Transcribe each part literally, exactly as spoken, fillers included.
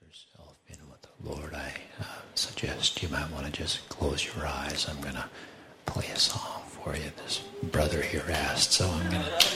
yourself in with the Lord, I uh, suggest you might want to just close your eyes. I'm going to play a song for you. This brother here asked, so I'm going to...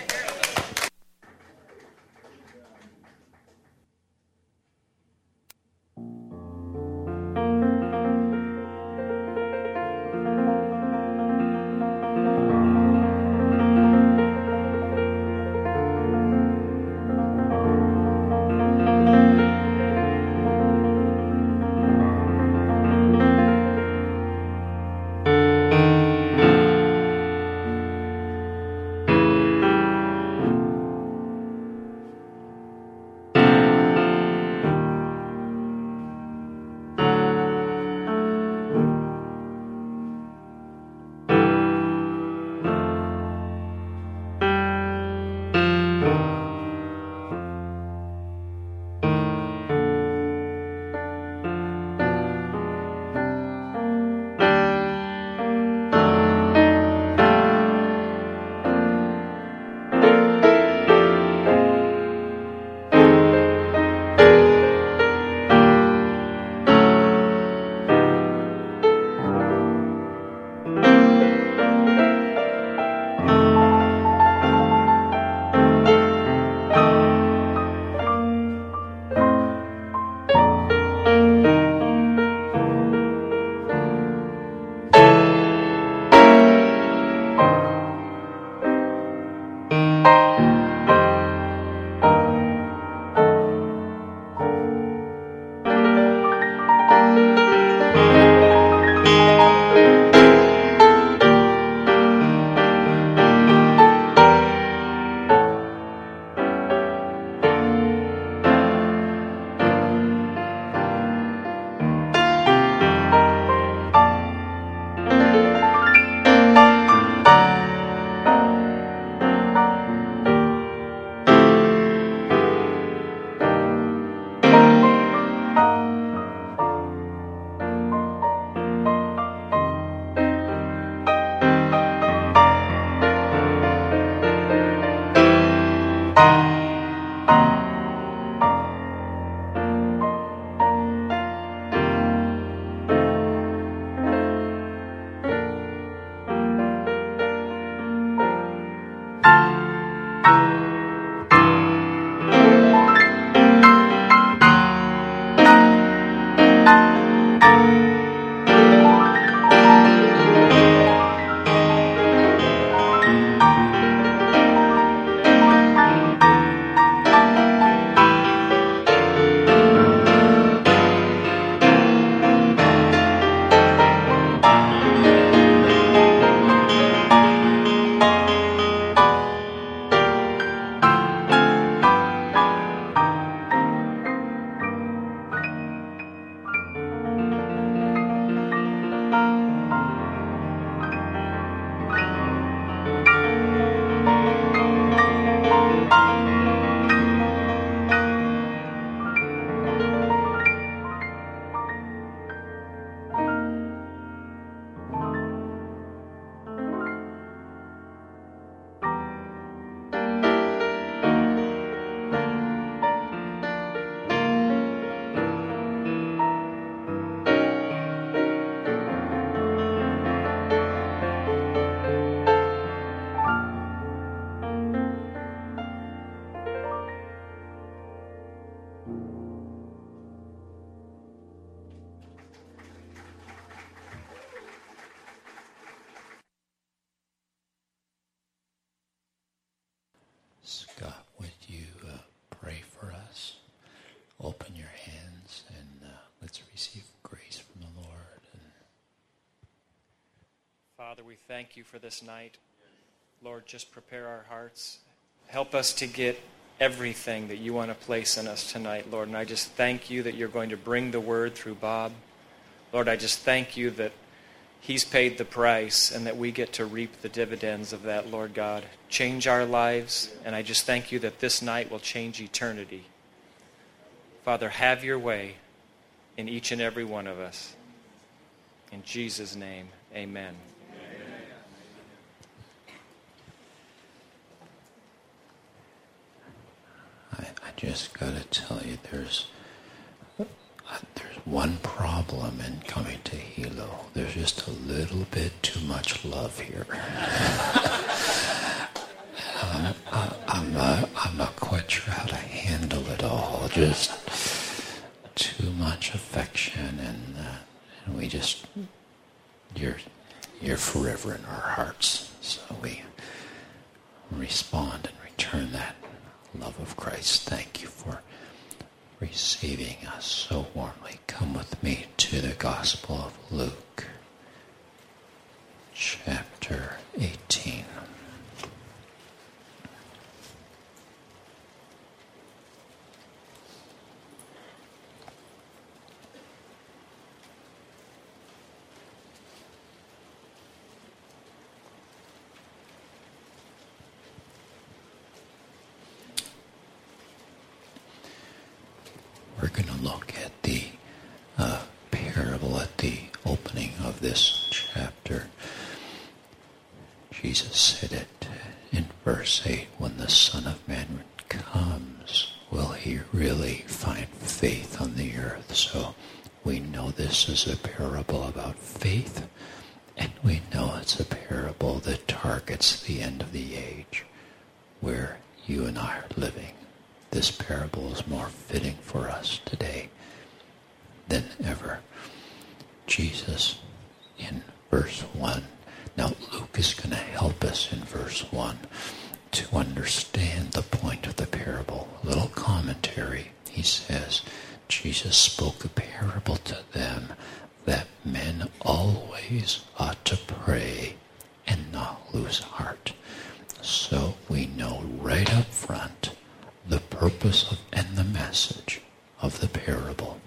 Scott, would you uh, pray for us? Open your hands and uh, let's receive grace from the Lord. And Father, we thank you for this night. Lord, just prepare our hearts. Help us to get everything that you want to place in us tonight, Lord. And I just thank you that you're going to bring the word through Bob. Lord, I just thank you that he's paid the price and that we get to reap the dividends of that, Lord God. Change our lives, and I just thank you that this night will change eternity. Father, have your way in each and every one of us. In Jesus' name, amen. I, I just got to tell you, there's one problem in coming to Hilo. There's just a little bit too much love here. um, I, I'm not, I'm not quite sure how to handle it all. Just too much affection, and, uh, and we just, you're, you're forever in our hearts. So we respond and return that love of Christ. Thank you for receiving us so warmly. Come with me to the Gospel of Luke, chapter eighteen. We're going to look at the uh, parable at the opening of this chapter. Jesus said it in verse eight, when the Son of Man comes, will he really find faith on the earth? So we know this is a parable about faith, and we know it's a parable that targets the end of the age where you and I are living. This parable is more fitting for us today than ever. Jesus, in verse one, now Luke is going to help us in verse one to understand the point of the parable. A little commentary. He says, Jesus spoke a parable to them that men always ought to pray and not lose heart. So we know right up front the purpose of, and the message of the parable.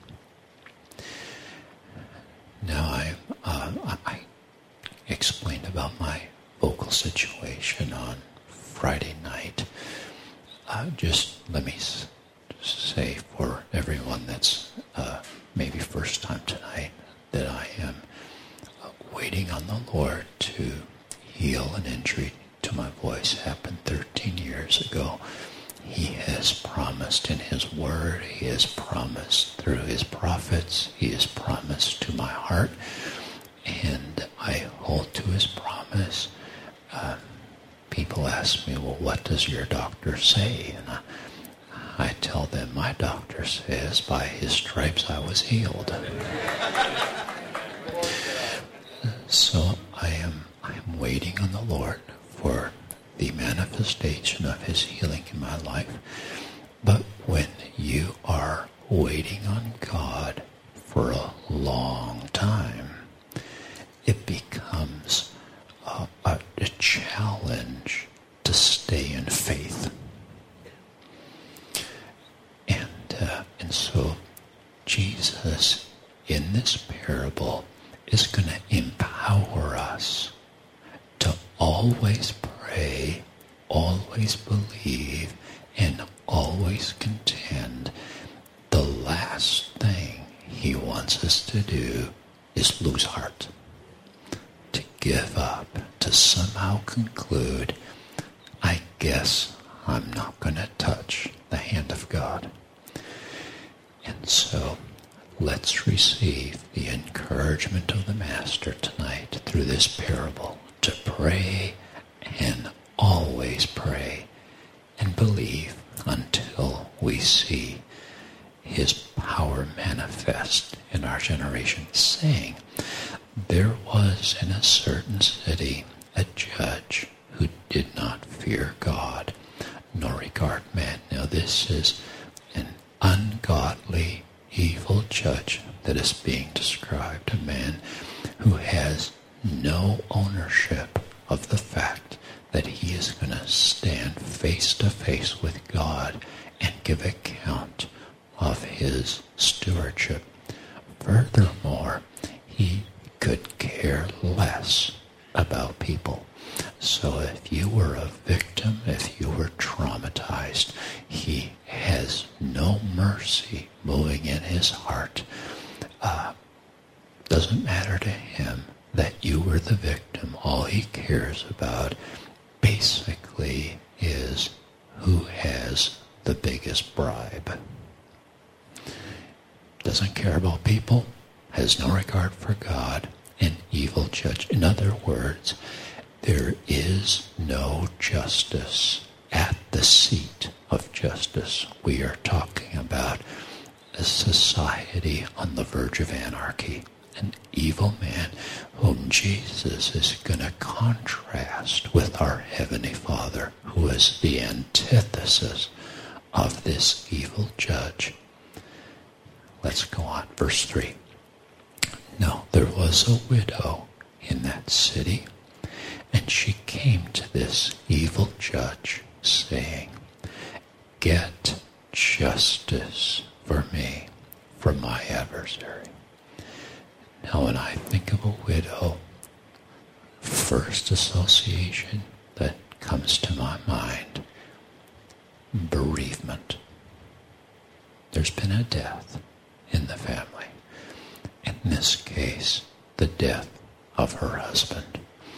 Now, I, uh, I explained about my vocal situation on Friday night. Uh, just let me s- say for everyone that's uh, maybe first time tonight that I am uh, waiting on the Lord to heal an injury to my voice. Happened thirteen years ago. He has promised in his word, he has promised through his prophets, he has promised to my heart, and I hold to his promise. Uh, people ask me, well, what does your doctor say? And I, I tell them, my doctor says, by his stripes I was healed. So I am, I am waiting on the Lord for the manifestation of his healing in my life. But when you are waiting on God for a long time, it becomes a, a, a challenge to stay in faith. And, uh, and so Jesus, in this parable, is going to empower us to always pray, always believe, and always contend. The last thing he wants us to do is lose heart, to give up, to somehow conclude, I guess I'm not going to touch the hand of God. And so let's receive the encouragement of the Master tonight through this parable to pray and always pray and believe until we see his power manifest in our generation, saying, there was in a certain city a judge who did not fear God nor regard man. Now this is an ungodly, evil judge that is being described, a man who has no ownership of the fact that he is going to stand face to face with God and give account of his stewardship. Furthermore, he could care less about people. So if you were a victim, if you were traumatized, he has no mercy moving in his heart. Uh, doesn't matter to him that you were the victim. All he cares about basically is who has the biggest bribe. The doesn't care about people, has no regard for God, an evil judge. In other words, there is no justice at the seat of justice. We are talking about a society on the verge of anarchy, an evil man whom Jesus is going to contrast with our Heavenly Father, who is the antithesis of this evil judge. Let's go on. Verse three. Now there was a widow in that city, and she came to this evil judge, saying, "Get justice for me, from my adversary." Now when I think of a widow, first association that comes to my mind, bereavement. There's been a death in the family. In this case, the death of her husband.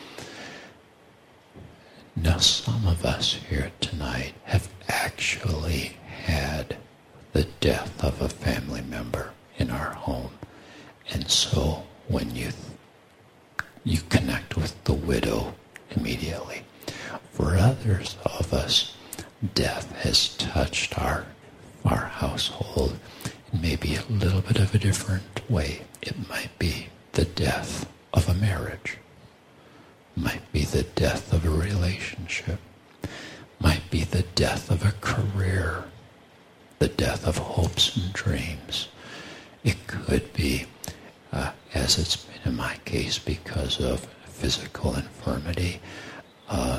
Now some of us here tonight have actually had the death of a family member in our home. And so when you you connect with the widow immediately. For others of us, death has touched our our household in maybe a little bit of a different way. It might be the death of a marriage. Might be the death of a relationship. Might be the death of a career. The death of hopes and dreams. It could be, uh, as it's been in my case, because of physical infirmity, um,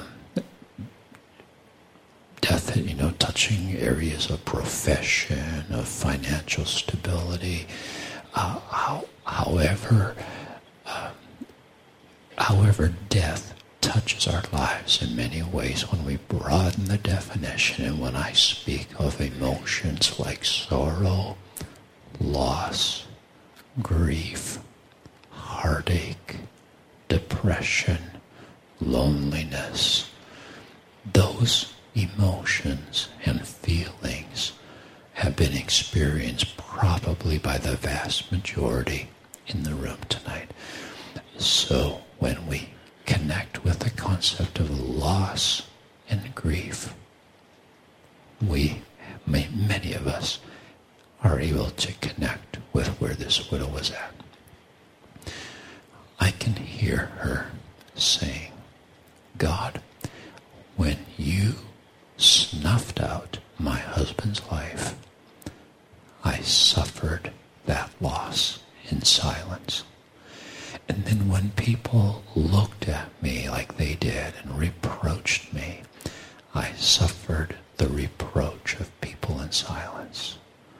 death, you know, touching areas of profession, of financial stability. Uh, how, however, uh, however, death touches our lives in many ways when we broaden the definition, and when I speak of emotions like sorrow, loss, grief, heartache, depression, loneliness, those emotions and feelings have been experienced probably by the vast majority in the room tonight. So when we connect with the concept of loss and grief, we, many of us, are able to connect with where this widow was at. I can hear her saying, "God, when you snuffed out my husband's life, I suffered that loss in silence. And then when people looked at me like they did and reproached me, I suffered the reproach of people in silence.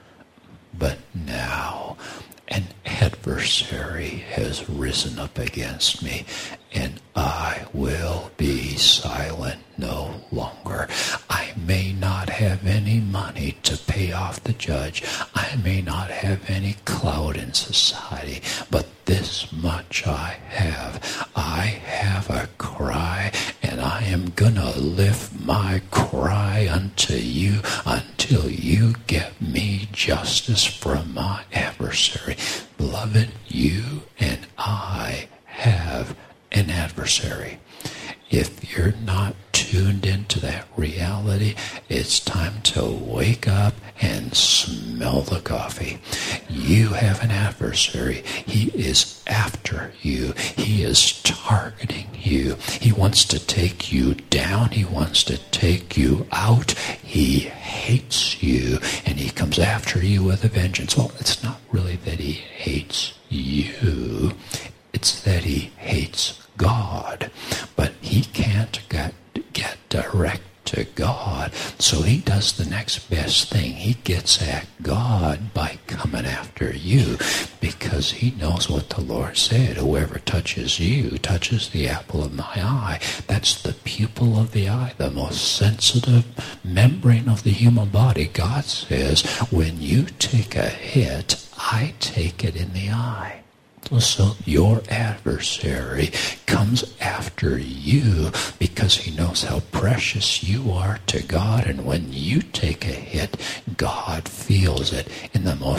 But now an adversary has risen up against me, and I will be silent no longer. I may not have any money to pay off the judge. I may not have any clout in society, but this much I have. I have a cry, and I am gonna lift my cry unto you until you get me justice from my adversary." Beloved, you and I have an adversary. If you're not tuned into that reality, it's time to wake up and smell the coffee. You have an adversary. He is after you. He is targeting you. He wants to take you down. He wants to take you out. He hates you, and he comes after you with a vengeance. Well, it's not really that he hates you. It's that he hates God. But he can't get, get direct to God. So he does the next best thing. He gets at God by coming after you, because he knows what the Lord said. Whoever touches you touches the apple of my eye. That's the pupil of the eye, the most sensitive membrane of the human body. God says, when you take a hit, I take it in the eye. So your adversary comes after you because he knows how precious you are to God. And when you take a hit, God feels it in the most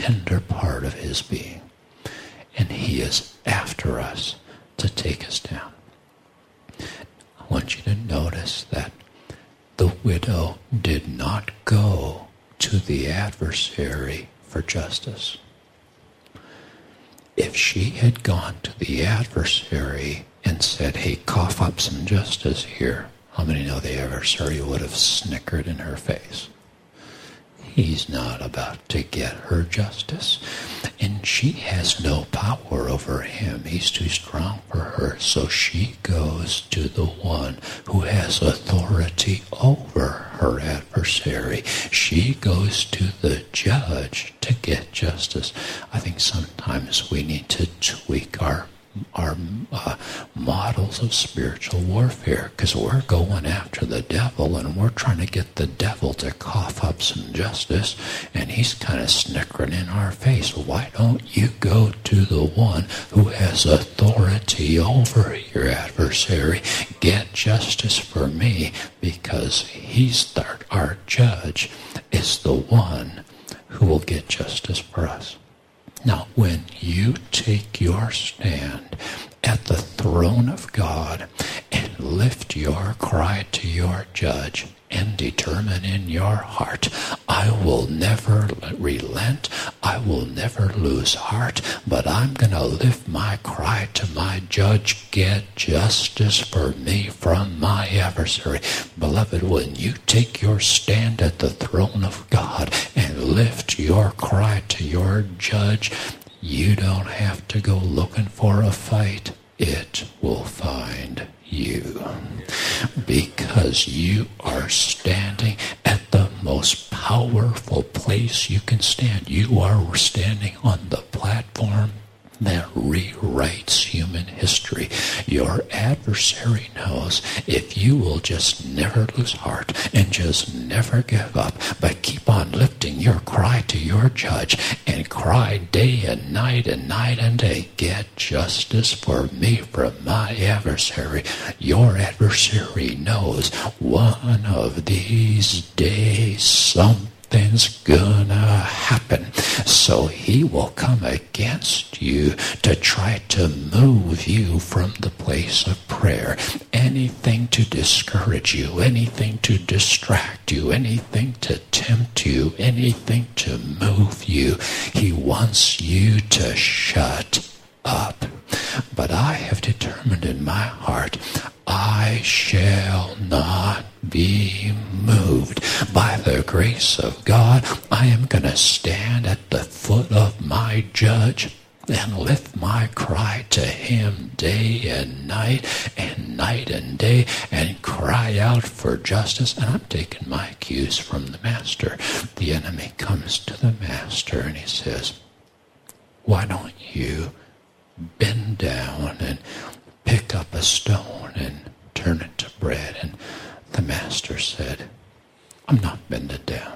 tender part of his being. And he is after us to take us down. I want you to notice that the widow did not go to the adversary for justice. If she had gone to the adversary and said, hey, cough up some justice here, how many know the adversary would have snickered in her face? He's not about to get her justice. And she has no power over him. He's too strong for her. So she goes to the one who has authority over her adversary. She goes to the judge to get justice. I think sometimes we need to tweak our our uh, models of spiritual warfare, because we're going after the devil and we're trying to get the devil to cough up some justice, and he's kind of snickering in our face. Why don't you go to the one who has authority over your adversary? Get justice for me, because he's our, our judge is the one who will get justice for us. Now, when you take your stand at the throne of God and lift your cry to your judge and determine in your heart, I will never relent, I will never lose heart, but I'm going to lift my cry to my judge, get justice for me from my adversary. Beloved, when you take your stand at the throne of God and lift your cry to your judge, you don't have to go looking for a fight. It will find you, because you are standing at the most powerful place you can stand. You are standing on the platform that rewrites human history. Your adversary knows if you will just never lose heart and just never give up, but keep on lifting your cry to your judge and cry day and night and night and day, get justice for me from my adversary. Your adversary knows one of these days something Something's gonna happen. So he will come against you to try to move you from the place of prayer. Anything to discourage you, anything to distract you, anything to tempt you, anything to move you. He wants you to shut up. But I have determined in my heart, I shall not be moved. By the grace of God, I am going to stand at the foot of my judge and lift my cry to him day and night and night and day and cry out for justice. And I'm taking my cues from the master. The enemy comes to the master and he says, why don't you bend down and pick up a stone and turn it to bread? And the master said, I'm not bending down.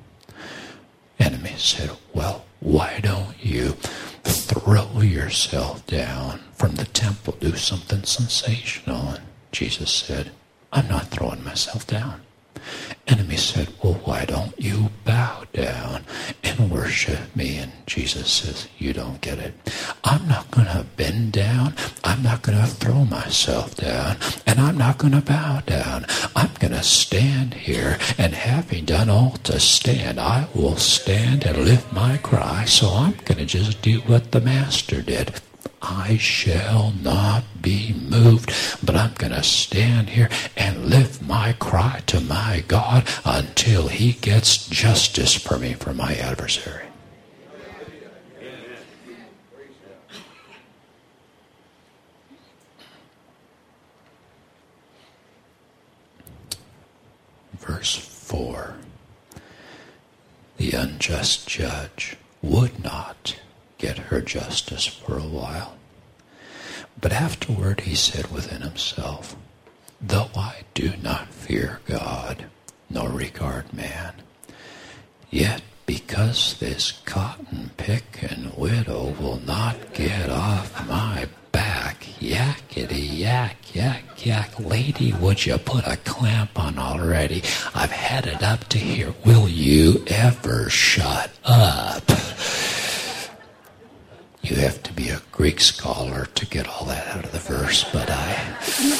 Enemy said, well, why don't you throw yourself down from the temple, do something sensational? And Jesus said, I'm not throwing myself down. Enemy said, well, why don't you bow down and worship me? And Jesus says, you don't get it. I'm not going to bend down. I'm not going to throw myself down. And I'm not going to bow down. I'm going to stand here. And having done all to stand, I will stand and lift my cry. So I'm going to just do what the master did. I shall not be moved, but I'm going to stand here and lift my cry to my God until he gets justice for me from my adversary. Verse four. The unjust judge would not get her justice for a while. But afterward he said within himself, though I do not fear God, nor regard man, yet because this cotton-picking widow will not get off my back, yakety yak, yak, yak, lady, would you put a clamp on already? I've had it up to here. Will you ever shut up? Greek scholar to get all that out of the verse, but I...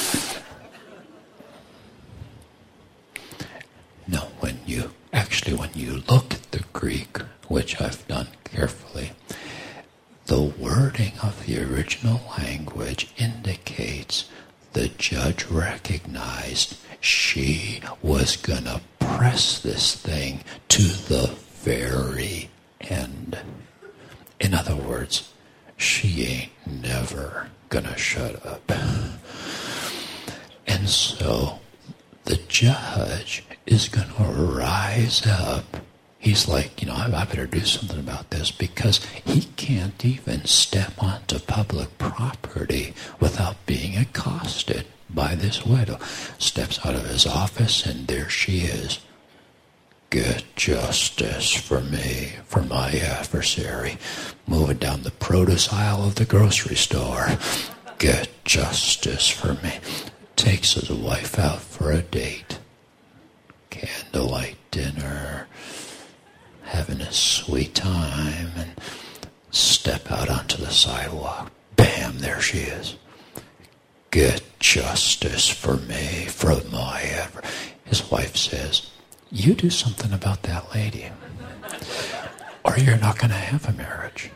No, when you, actually when you look at the Greek, which I've done carefully, the wording of the original language indicates the judge recognized she was going to press this thing to the very end. In other words, she ain't never going to shut up. And so the judge is going to rise up. He's like, you know, I, I better do something about this, because he can't even step onto public property without being accosted by this widow. Steps out of his office, and there she is. Get justice for me, for my adversary. Moving down the produce aisle of the grocery store. Get justice for me. Takes his wife out for a date. Candlelight dinner. Having a sweet time, and step out onto the sidewalk. Bam, there she is. Get justice for me, for my ever. His wife says, you do something about that lady, or you're not going to have a marriage.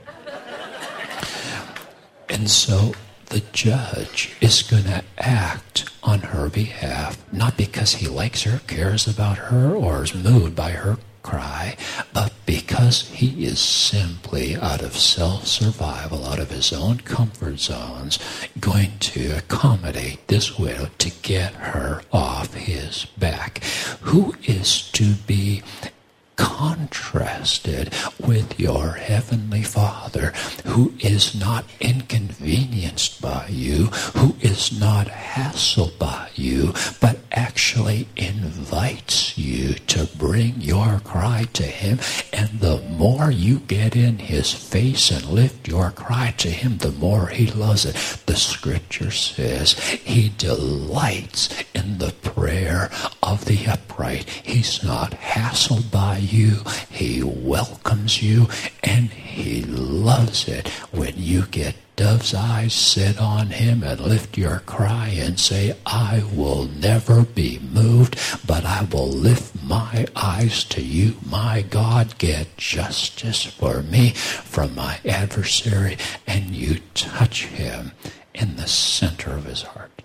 And so the judge is going to act on her behalf, not because he likes her, cares about her, or is moved by her cry, but because he is simply, out of self-survival, out of his own comfort zones, going to accommodate this widow to get her off his back, who is to be contrasted with your heavenly Father, who is not inconvenienced by you, who is not hassled by you, but actually invites you to bring your cry to him. And the more you get in his face and lift your cry to him, the more he loves it. The scripture says he delights in the prayer of the upright. He's not hassled by you. He welcomes you, and he loves it when you get dove's eyes set on him and lift your cry and say, I will never be moved, but I will lift my eyes to you, my God. Get justice for me from my adversary. And you touch him in the center of his heart.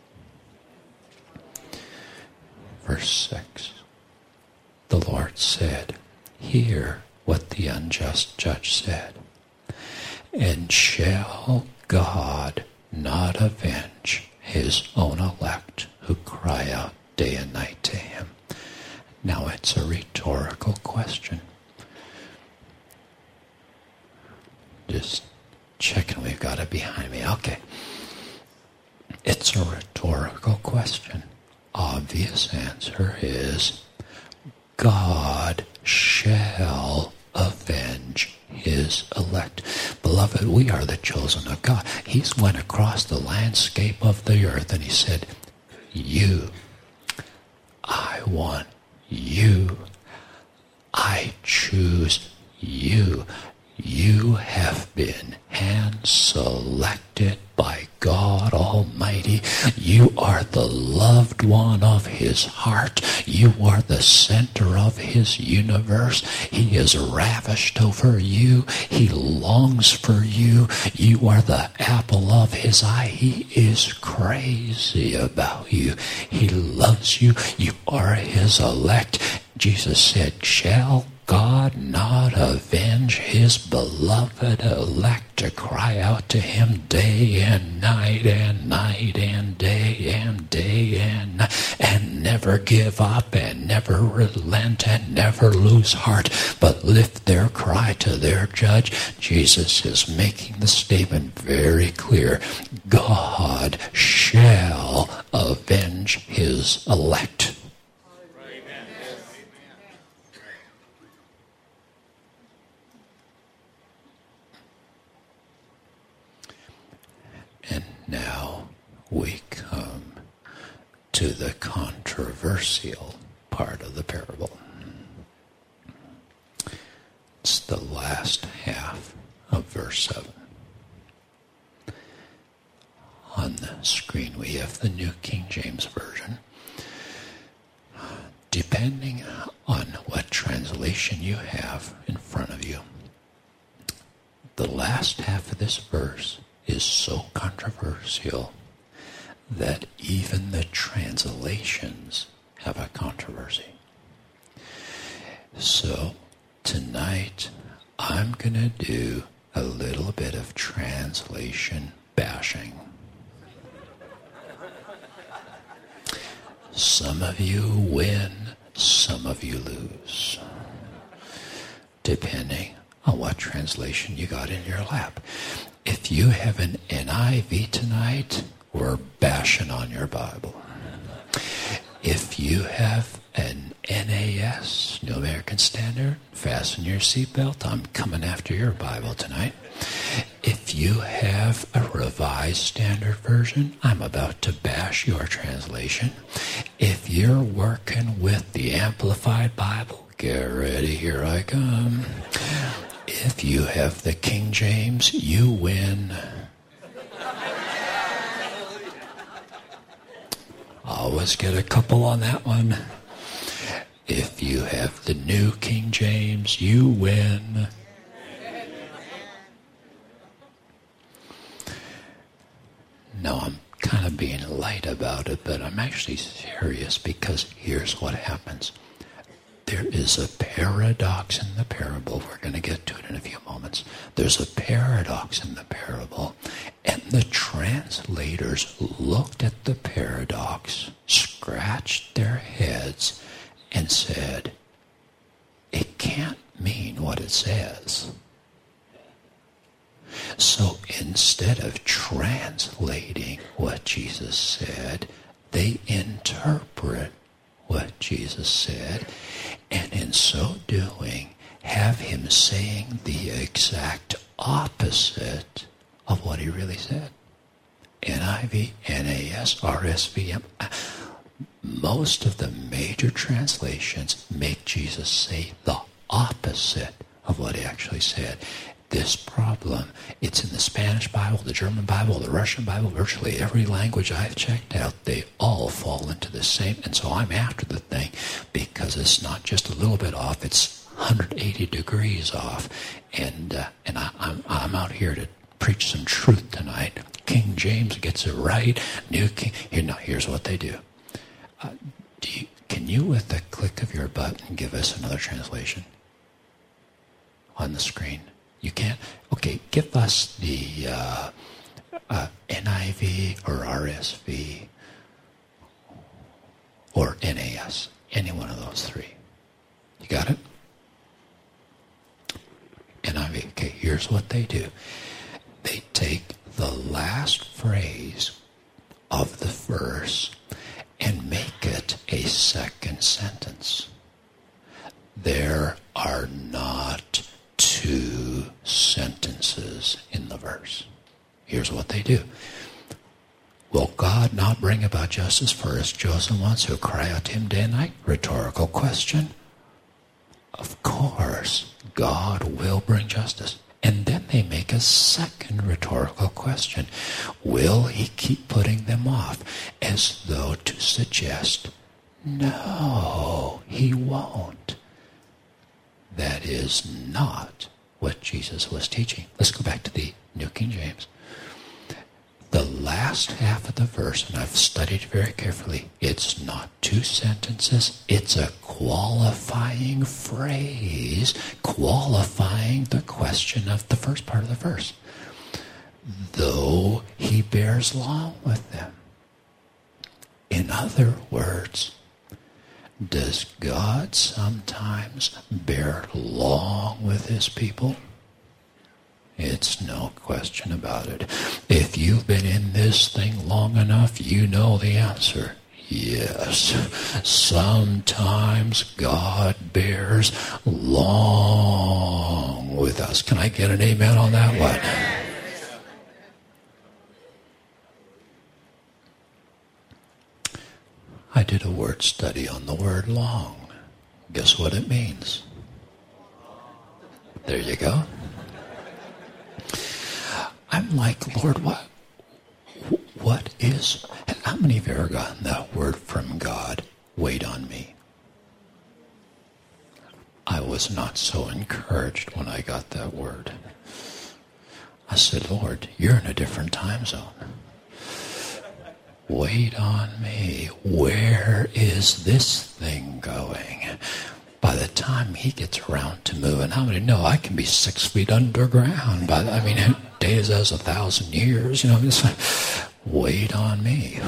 Verse six. The Lord said, hear what the unjust judge said. And shall God not avenge his own elect who cry out day and night to him? Now it's a rhetorical question. Just checking we've got it behind me. Okay. It's a rhetorical question. Obvious answer is God shall avenge his elect. Beloved, we are the chosen of God. He's went across the landscape of the earth and he said, you, I want you. I choose you. You have been hand-selected by God Almighty. You are the loved one of his heart. You are the center of his universe. He is ravished over you. He longs for you. You are the apple of his eye. He is crazy about you. He loves you. You are his elect. Jesus said, shall God not avenge his beloved elect to cry out to him day and night and night and day and day and night, and never give up and never relent and never lose heart, but lift their cry to their judge? Jesus is making the statement very clear. God shall avenge his elect. And now we come to the controversial part of the parable. It's the last half of verse seven. on the screen, we have the New King James Version. Depending on what translation you have in front of you, the last half of this verse is so controversial that even the translations have a controversy. So tonight, I'm going to do a little bit of translation bashing. Some of you win, some of you lose, depending on what translation you got in your lap. If you have an N I V tonight, we're bashing on your Bible. If you have an N A S, New American Standard, fasten your seatbelt. I'm coming after your Bible tonight. If you have a Revised Standard Version, I'm about to bash your translation. If you're working with the Amplified Bible, get ready, here I come. If you have the King James, you win. Always get a couple on that one. If you have the New King James, you win. No, I'm kind of being light about it, but I'm actually serious, because here's what happens. There is a paradox in the parable. We're going to get to it in a few moments. There's a paradox in the parable, and the translators looked at the paradox, scratched their heads, and said, it can't mean what it says. So instead of translating what Jesus said, they interpret what Jesus said, and in so doing, have him saying the exact opposite of what he really said. N I V, N A S, R S V, most of the major translations make Jesus say the opposite of what he actually said. This problem, it's in the Spanish Bible, the German Bible, the Russian Bible, virtually every language I've checked out, they all fall into the same. And so I'm after the thing, because it's not just a little bit off, it's one hundred eighty degrees off. And uh, and I, I'm, I'm out here to preach some truth tonight. King James gets it right. New King, here, now here's what they do. Uh, do you, can you, with the click of your button, give us another translation on the screen? You can't? Okay, give us the uh, uh, N I V or R S V or N A S. Any one of those three. You got it? N I V. Okay, here's what they do. They take the last phrase of the verse and make it a second sentence. There are not two sentences in the verse. Here's what they do. Will God not bring about justice for his chosen ones who cry out to him day and night? Rhetorical question. Of course, God will bring justice. And then they make a second rhetorical question. Will he keep putting them off? As though to suggest, no, he won't. That is not what Jesus was teaching. Let's go back to the New King James. The last half of the verse, and I've studied very carefully, it's not two sentences, it's a qualifying phrase, qualifying the question of the first part of the verse. Though he bears long with them. In other words, does God sometimes bear long with his people? It's no question about it. If you've been in this thing long enough, you know the answer. Yes, sometimes God bears long with us. Can I get an amen on that one? I did a word study on the word long. Guess what it means? There you go. I'm like, Lord, what, what is, how many of you ever gotten that word from God, wait on me? I was not so encouraged when I got that word. I said, Lord, you're in a different time zone. Wait on me. Where is this thing going? By the time he gets around to moving, how many know I can be six feet underground? By the, I mean, days as a thousand years, you know. It's like, wait on me.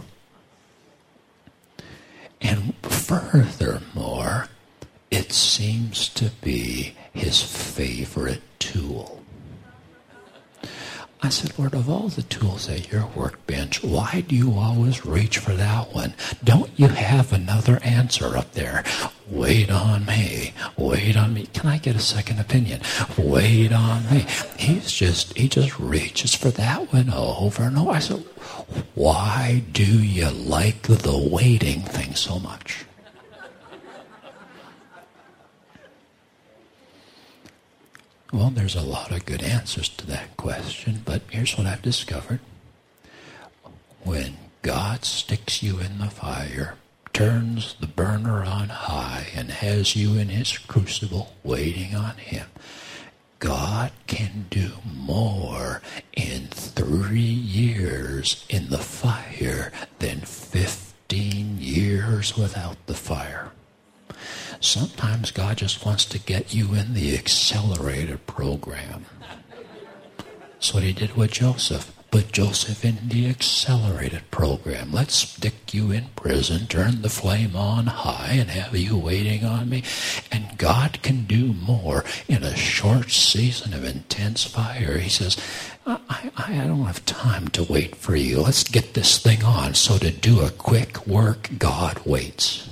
And furthermore, it seems to be his favorite tool. I said, Lord, of all the tools at your workbench, why do you always reach for that one? Don't you have another answer up there? Wait on me. Wait on me. Can I get a second opinion? Wait on me. He's just, he just reaches for that one over and over. I said, why do you like the waiting thing so much? Well, there's a lot of good answers to that question, but here's what I've discovered. When God sticks you in the fire, turns the burner on high, and has you in his crucible waiting on him, God can do more in three years in the fire than fifteen years without the fire. Sometimes God just wants to get you in the accelerated program. That's what he did with Joseph. Put Joseph in the accelerated program. Let's stick you in prison, turn the flame on high, and have you waiting on me. And God can do more in a short season of intense fire. He says, I, I, I don't have time to wait for you. Let's get this thing on. So to do a quick work, God waits.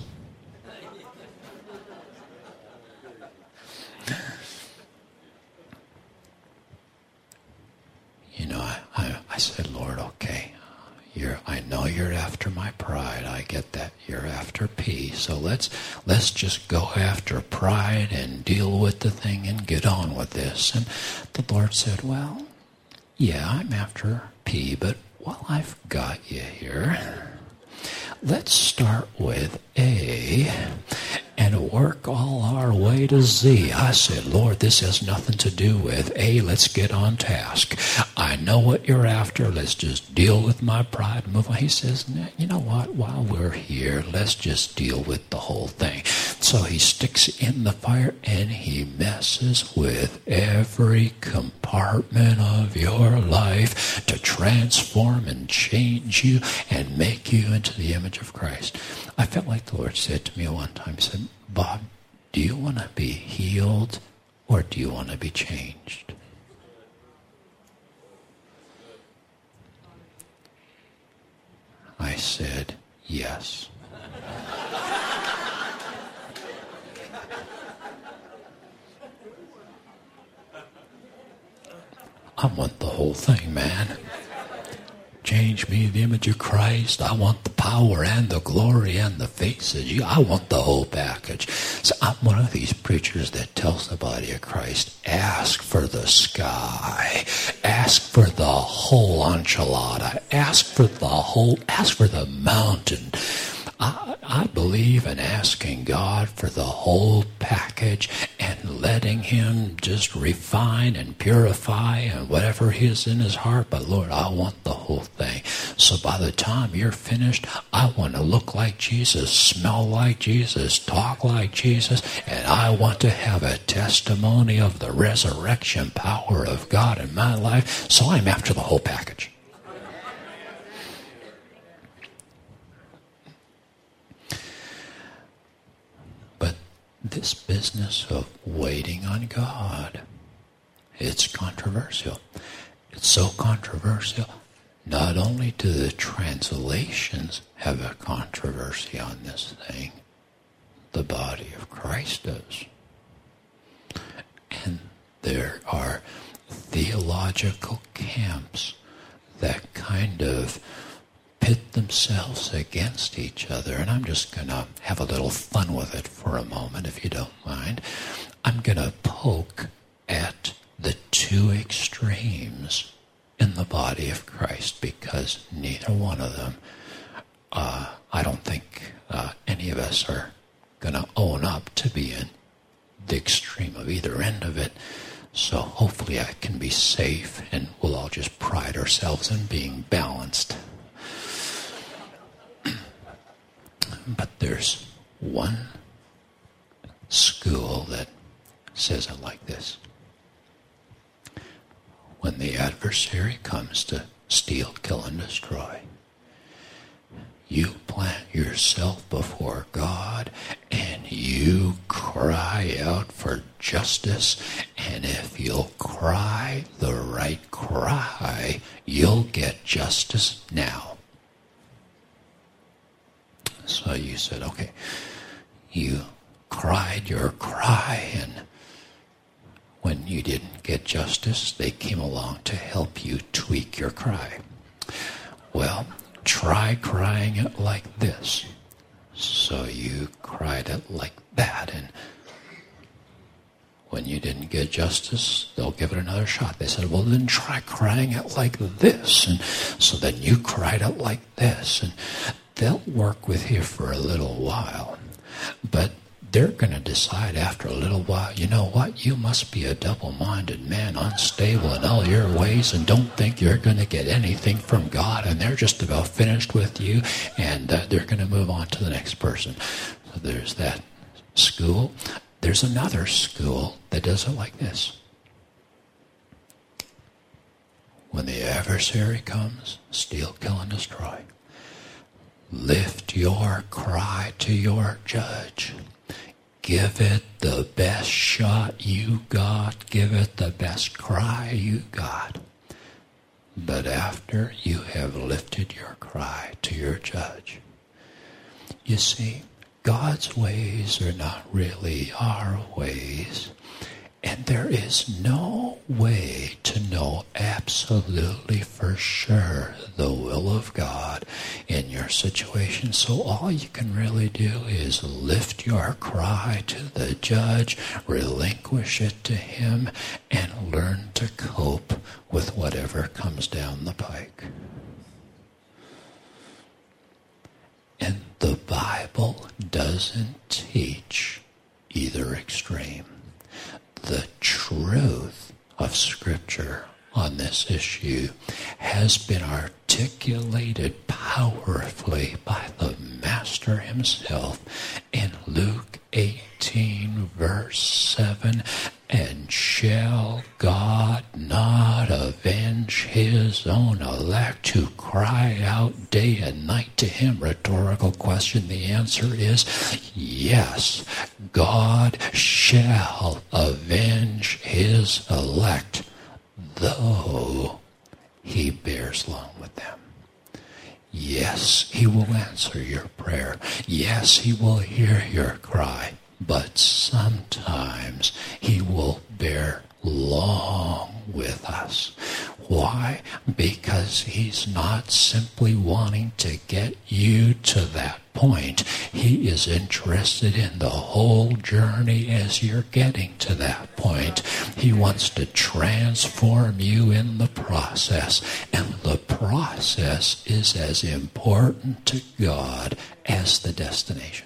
You know, I, I, I said, Lord, okay, you're, I know you're after my pride. I get that. You're after peace. So let's let's just go after pride and deal with the thing and get on with this. And the Lord said, well, yeah, I'm after P, but while I've got you here, let's start with A and work all our way to Z. I said, Lord, this has nothing to do with A. Let's get on task. I know what you're after. Let's just deal with my pride and move on. He says, you know what? While we're here, let's just deal with the whole thing. So he sticks in the fire and he messes with every compartment of your life to transform and change you and make you into the image of Christ. I felt like the Lord said to me one time, he said, Bob, do you want to be healed or do you want to be changed? I said, yes. I want the whole thing, man. Change me in the image of Christ. I want the power and the glory and the faces. I want the whole package. So I'm one of these preachers that tells the body of Christ, ask for the sky. Ask for the whole enchilada. Ask for the whole, ask for the mountain. I, I believe in asking God for the whole package and letting him just refine and purify and whatever is in his heart. But Lord, I want the whole thing. So by the time you're finished, I want to look like Jesus, smell like Jesus, talk like Jesus, and I want to have a testimony of the resurrection power of God in my life. So I'm after the whole package. This business of waiting on God, it's controversial. It's so controversial. Not only do the translations have a controversy on this thing, the body of Christ does. And there are theological camps that kind of pit themselves against each other. And I'm just going to have a little fun with it for a moment, if you don't mind. I'm going to poke at the two extremes in the body of Christ, because neither one of them, uh, I don't think uh, any of us are going to own up to being the extreme of either end of it. So hopefully I can be safe, and we'll all just pride ourselves in being balanced. But there's one school that says it like this. When the adversary comes to steal, kill, and destroy, you plant yourself before God and you cry out for justice. And if you'll cry the right cry, you'll get justice now. So you said, okay, you cried your cry, and when you didn't get justice, they came along to help you tweak your cry. Well, try crying it like this. So you cried it like that, and when you didn't get justice, they'll give it another shot. They said, well, then try crying it like this. And so then you cried it like this. And they'll work with you for a little while. But they're going to decide after a little while, you know what, you must be a double-minded man, unstable in all your ways, and don't think you're going to get anything from God, and they're just about finished with you, and uh, they're going to move on to the next person. So there's that school. There's another school that does it like this. When the adversary comes, steal, kill, and destroy, lift your cry to your judge. Give it the best shot you got. Give it the best cry you got. But after you have lifted your cry to your judge, you see, God's ways are not really our ways. And there is no way to know absolutely for sure the will of God in your situation. So all you can really do is lift your cry to the judge, relinquish it to him, and learn to cope with whatever comes down the pike. And the Bible doesn't teach either extreme. The truth of Scripture on this issue has been articulated powerfully by the Master himself in Luke eighteen, verse seven. And shall God not avenge his own elect who cry out day and night to him? Rhetorical question. The answer is yes. God shall avenge his elect, though he bears long with them. Yes, he will answer your prayer. Yes, he will hear your cry. But sometimes he will bear long with us. Why? Because he's not simply wanting to get you to that point. He is interested in the whole journey as you're getting to that point. He wants to transform you in the process. And the process is as important to God as the destination.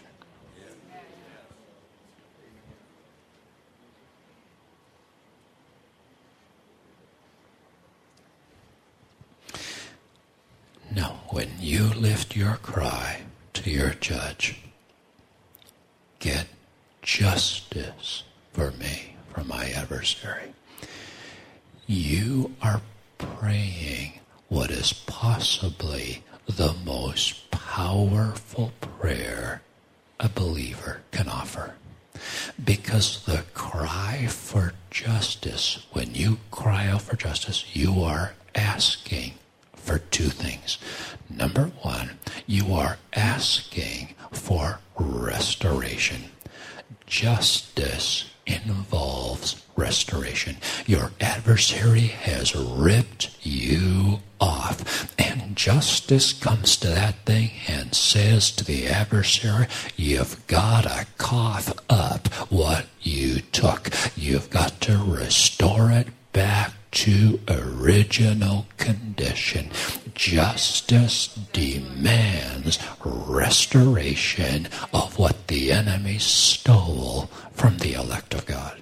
Now, when you lift your cry to your judge, get justice for me, from my adversary, you are praying what is possibly the most powerful prayer a believer can offer. Because the cry for justice, when you cry out for justice, you are asking for two things. Number one, you are asking for restoration. Justice involves restoration. Your adversary has ripped you off, and justice comes to that thing and says to the adversary, you've got to cough up what you took. You've got to restore it back to original condition. Justice demands restoration of what the enemy stole from the elect of God.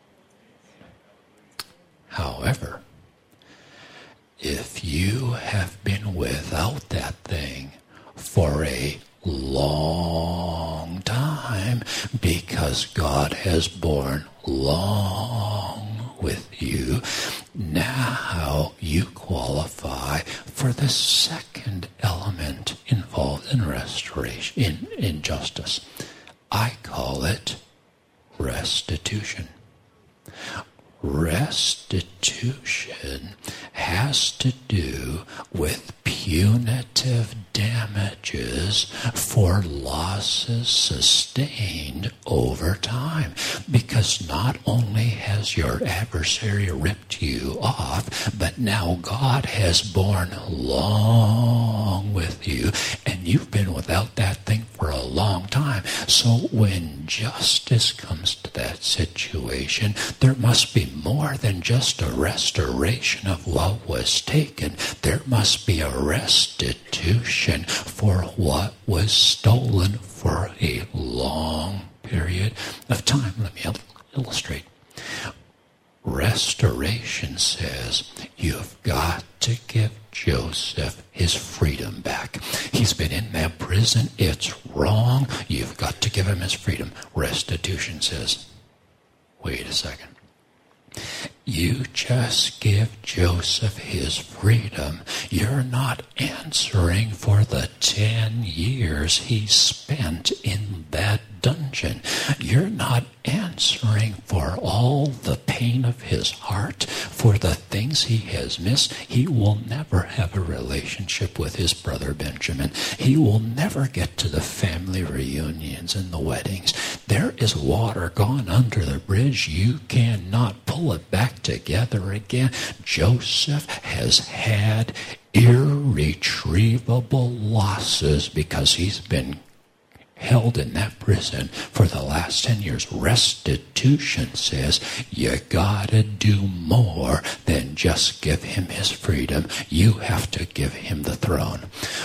However, if you have been without that thing for a long time, because God has borne long with you, now you qualify for the second element involved in restoration, in, in justice. I call it restitution. Restitution has to do with punitive damages for losses sustained over time. Because not only has your adversary ripped you off, but now God has borne long with you, and you've been without that thing for a long time. So when justice comes to that situation, there must be more than just a restoration of what was taken. There must be a restitution for what was stolen for a long period of time. Let me illustrate. Restoration says you've got to give Joseph his freedom back. He's been in that prison. It's wrong. You've got to give him his freedom. Restitution says, wait a second. You just give Joseph his freedom. You're not answering for the ten years he spent in that dungeon. You're not answering for all the pain of his heart, for the things he has missed. He will never have a relationship with his brother Benjamin. He will never get to the family reunions and the weddings. There is water gone under the bridge. You cannot pull it back together again. Joseph has had irretrievable losses because he's been held in that prison for the last ten years. Restitution says you gotta do more than just give him his freedom. You have to give him the throne.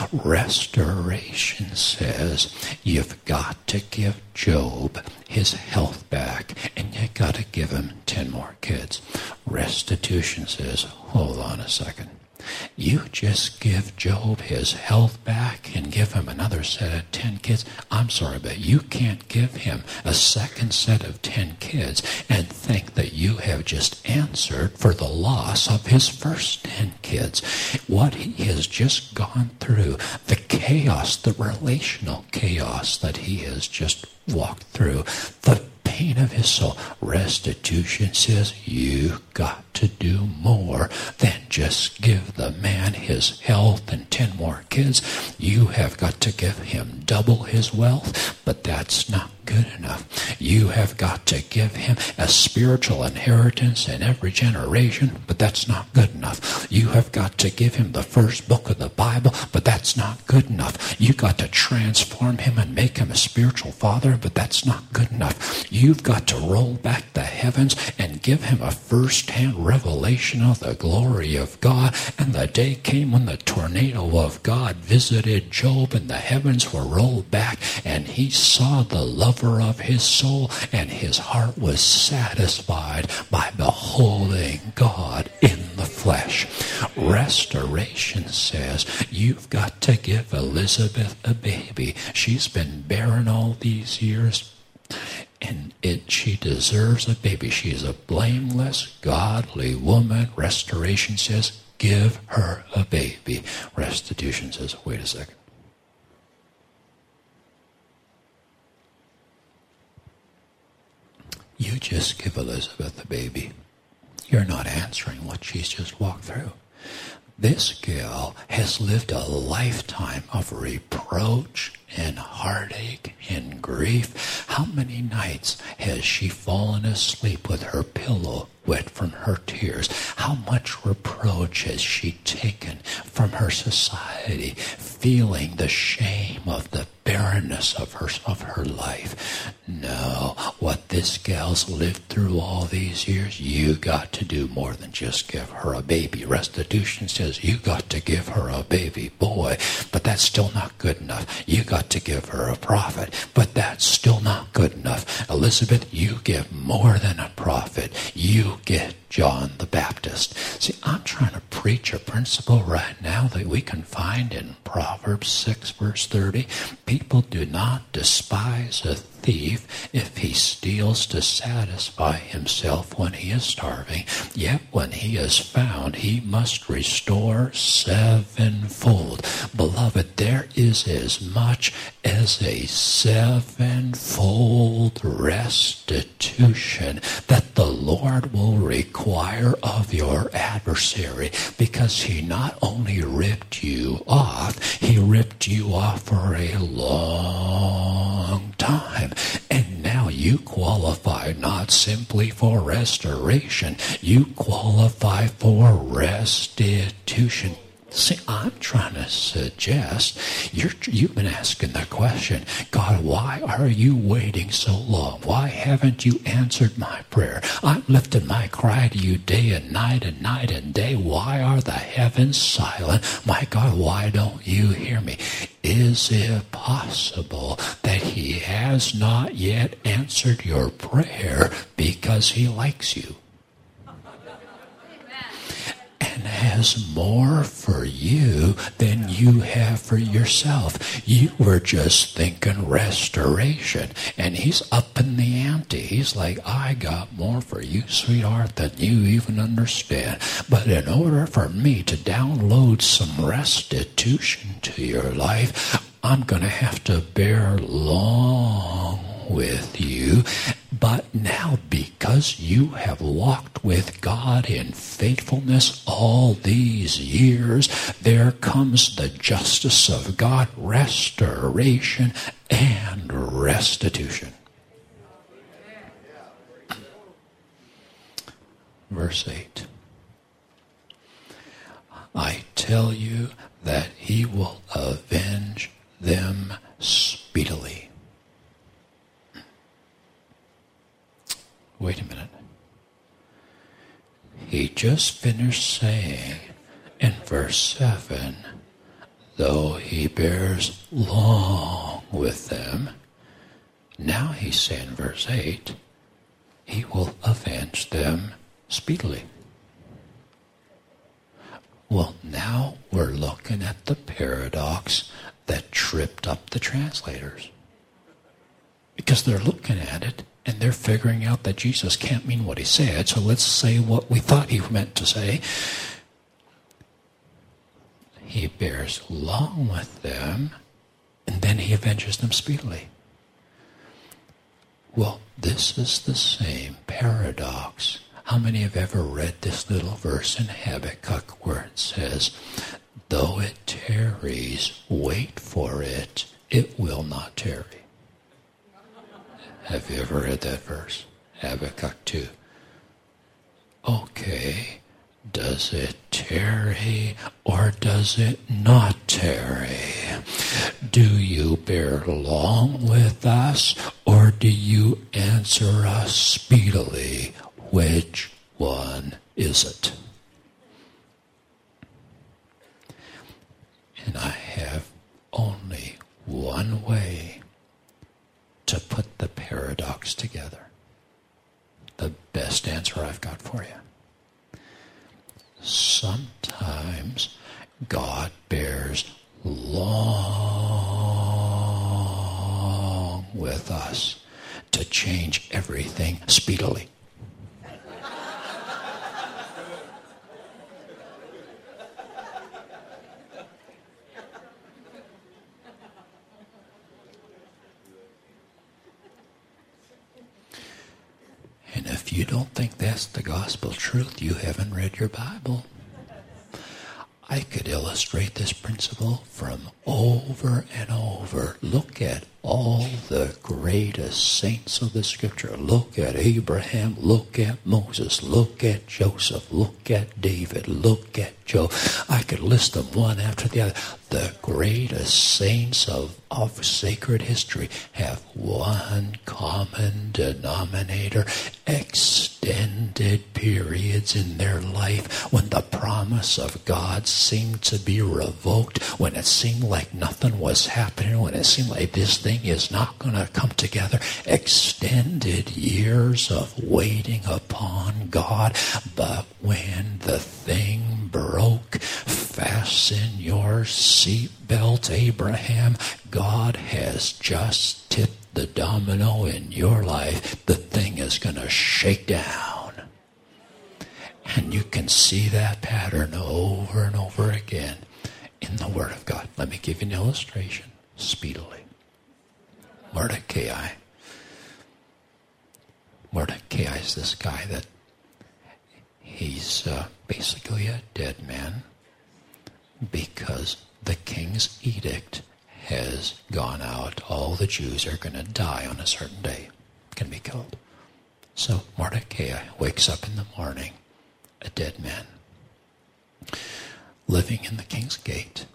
Restoration says you've got to give Job his health back, and you gotta give him ten more kids. Restitution says, hold on a second. You just give Job his health back and give him another set of ten kids. I'm sorry, but you can't give him a second set of ten kids and think that you have just answered for the loss of his first ten kids. What he has just gone through, the chaos, the relational chaos that he has just walked through, the pain of his soul. Restitution says you got to do more than just give the man his health and ten more kids. You have got to give him double his wealth, but that's not good enough. You have got to give him a spiritual inheritance in every generation, but that's not good enough. You have got to give him the first book of the Bible, but that's not good enough. You got to transform him and make him a spiritual father, but that's not good enough. You've got to roll back the heavens and give him a first-hand revelation of the glory of God. And the day came when the tornado of God visited Job and the heavens were rolled back, and he saw the lover of his soul, and his heart was satisfied by beholding God in the flesh. Restoration says you've got to give Elizabeth a baby. She's been barren all these years, and it, she deserves a baby. She is a blameless, godly woman. Restoration says, give her a baby. Restitution says, wait a second. You just give Elizabeth a baby. You're not answering what she's just walked through. This gal has lived a lifetime of reproach and heartache and grief. How many nights has she fallen asleep with her pillow wet from her tears? How much reproach has she taken from her society, feeling the shame of the barrenness of her of her life? No, what this gal's lived through all these years, you got to do more than just give her a baby. Restitution says you got to give her a baby boy, but that's still not good enough. You got to give her a prophet, but that's still not good enough. Elizabeth, you give more than a prophet. You get John the Baptist. See, I'm trying to preach a principle right now that we can find in Proverbs six, verse thirty. People do not despise a thief if he steals to satisfy himself when he is starving. Yet when he is found, he must restore sevenfold. Beloved, there is as much as a sevenfold restitution that the Lord will require of your adversary, because he not only ripped you off, he ripped you off for a long time. And now you qualify not simply for restoration, you qualify for restitution. See, I'm trying to suggest, you're, you've been asking the question, God, why are you waiting so long? Why haven't you answered my prayer? I'm lifting my cry to you day and night and night and day. Why are the heavens silent? My God, why don't you hear me? Is it possible that he has not yet answered your prayer because he likes you and has more for you than you have for yourself? You were just thinking restoration, and he's upping the ante. He's like, I got more for you, sweetheart, than you even understand. But in order for me to download some restitution to your life, I'm going to have to bear long with you. But now, because you have walked with God in faithfulness all these years, there comes the justice of God, restoration and restitution. Verse eight. I tell you that he will avenge them speedily. Wait a minute. He just finished saying in verse seven, though he bears long with them. Now he's saying in verse eight, he will avenge them speedily. Well, now we're looking at the paradox that tripped up the translators. Because they're looking at it and they're figuring out that Jesus can't mean what he said, so let's say what we thought he meant to say. He bears long with them, and then he avenges them speedily. Well, this is the same paradox. How many have ever read this little verse in Habakkuk where it says, though it tarries, wait for it, it will not tarry? Have you ever read that verse? Habakkuk two. Okay, does it tarry or does it not tarry? Do you bear long with us or do you answer us speedily? Which one is it? And I have only one way to put the paradox together. The best answer I've got for you. Sometimes God bears long with us to change everything speedily. And if you don't think that's the gospel truth, you haven't read your Bible. I could illustrate this principle from over and over. Look at all the greatest saints of the Scripture. Look at Abraham. Look at Moses. Look at Joseph. Look at David. Look at Job. I could list them one after the other. The greatest saints of, of sacred history have one common denominator: extended periods in their life when the promise of God seemed to be revoked, when it seemed like nothing was happening, when it seemed like this thing is not going to come together. Extended years of waiting upon God. But when the thing broke, fasten your seatbelt, Abraham. God has just tipped the domino in your life. The thing is going to shake down. And you can see that pattern over and over again in the Word of God. Let me give you an illustration speedily. Mordecai. Mordecai is this guy that he's uh, basically a dead man because the king's edict has gone out. All the Jews are going to die on a certain day, can be killed. So Mordecai wakes up in the morning, a dead man, living in the king's gate.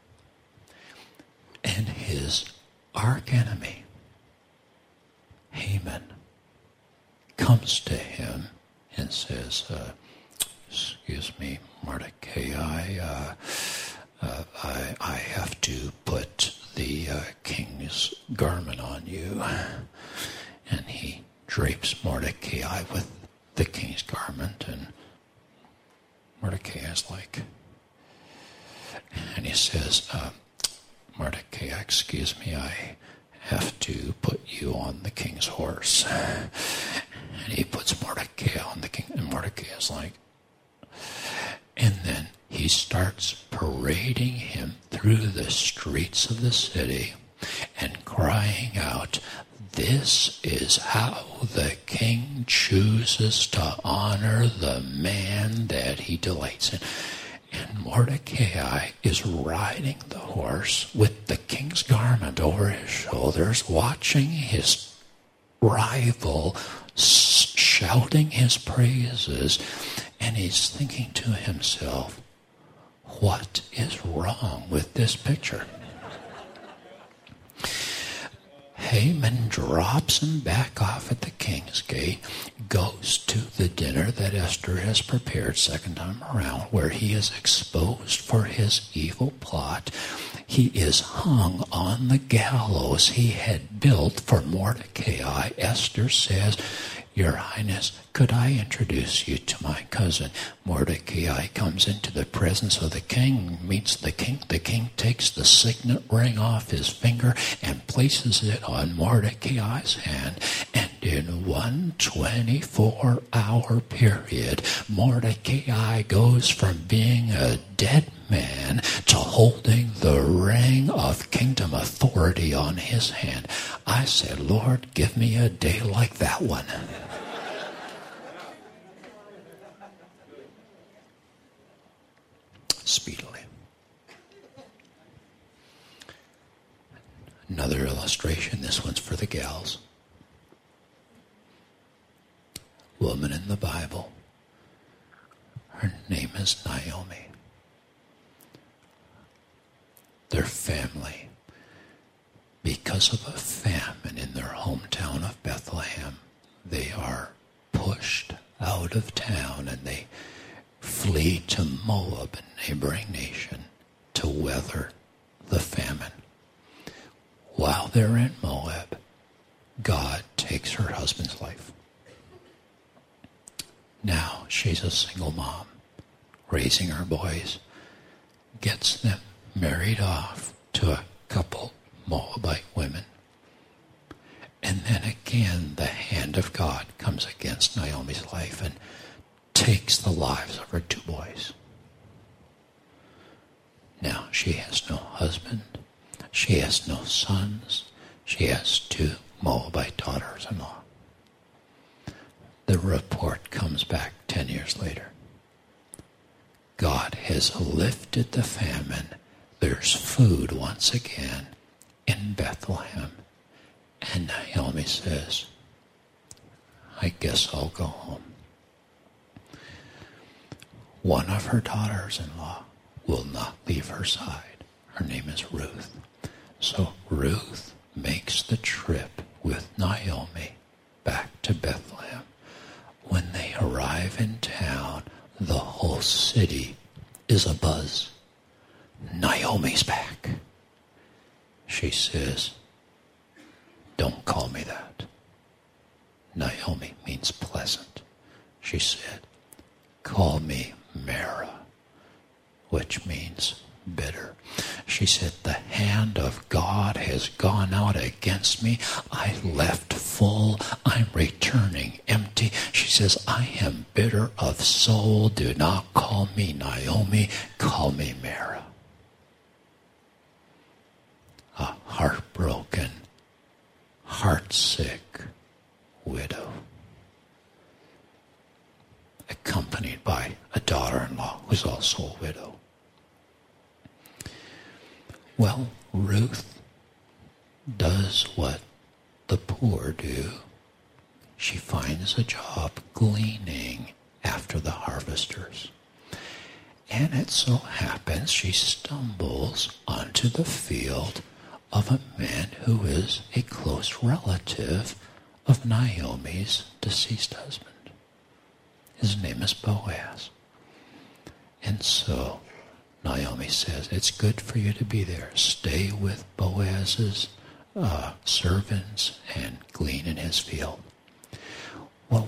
And his arch enemy, Haman, comes to him and says, uh, excuse me, Mordecai, uh, uh, I, I have to put the uh, king's garment on you. And he drapes Mordecai with the king's garment, and Mordecai is like, and he says, uh, Mordecai, excuse me, I have to put you on the king's horse. And he puts Mordecai on the king, and Mordecai is like, and then he starts parading him through the streets of the city and crying out, this is how the king chooses to honor the man that he delights in. And Mordecai is riding the horse with the king's garment over his shoulders, watching his rival shouting his praises, and he's thinking to himself, what is wrong with this picture? Haman drops him back off at the king's gate, goes to the dinner that Esther has prepared second time around, where he is exposed for his evil plot. He is hung on the gallows he had built for Mordecai. Esther says, Your Highness, could I introduce you to my cousin? Mordecai comes into the presence of the king, meets the king. The king takes the signet ring off his finger and places it on Mordecai's hand. And in one twenty-four hour period, Mordecai goes from being a dead man to holding the ring of kingdom authority on his hand. I said, Lord, give me a day like that one. Speedily. Another illustration, this one's for the gals. Woman in the Bible. Her name is Naomi. Their family, because of a famine in their hometown of Bethlehem, they are pushed out of town and they flee to Moab, a neighboring nation, to weather the famine. While they're in Moab, God takes her husband's life. Now she's a single mom, raising her boys, gets them married off to a couple Moabite women. And then again, the hand of God comes against Naomi's life and takes the lives of her two boys. Now, she has no husband. She has no sons. She has two Moabite daughters-in-law. The report comes back ten years later. God has lifted the famine. There's food once again in Bethlehem. And Naomi says, I guess I'll go home. One of her daughters-in-law will not leave her side. Her name is Ruth. So Ruth makes the trip with Naomi back to Bethlehem. When they arrive in town, the whole city is abuzz. Naomi's back. She says, don't call me that. Naomi means pleasant. She said, call me Mara, which means bitter. She said, the hand of God has gone out against me. I left full. I'm returning empty. She says, I am bitter of soul. Do not call me Naomi. Call me Mara. A heartbroken, heartsick widow, accompanied by a daughter-in-law who's also a widow. Well, Ruth does what the poor do. She finds a job gleaning after the harvesters. And it so happens she stumbles onto the field of a man who is a close relative of Naomi's deceased husband. His name is Boaz. And so Naomi says, it's good for you to be there. Stay with Boaz's uh, servants and glean in his field. Well,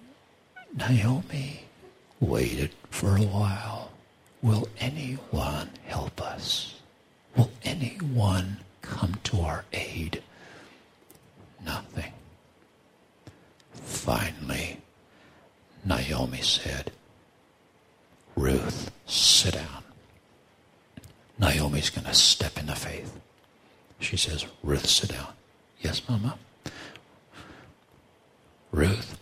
Naomi waited for a while. Will anyone help us? Will anyone come to our aid? Nothing. Finally, Naomi said, Ruth, sit down. Naomi's going to step into faith. She says, Ruth, sit down. Yes, Mama? Ruth,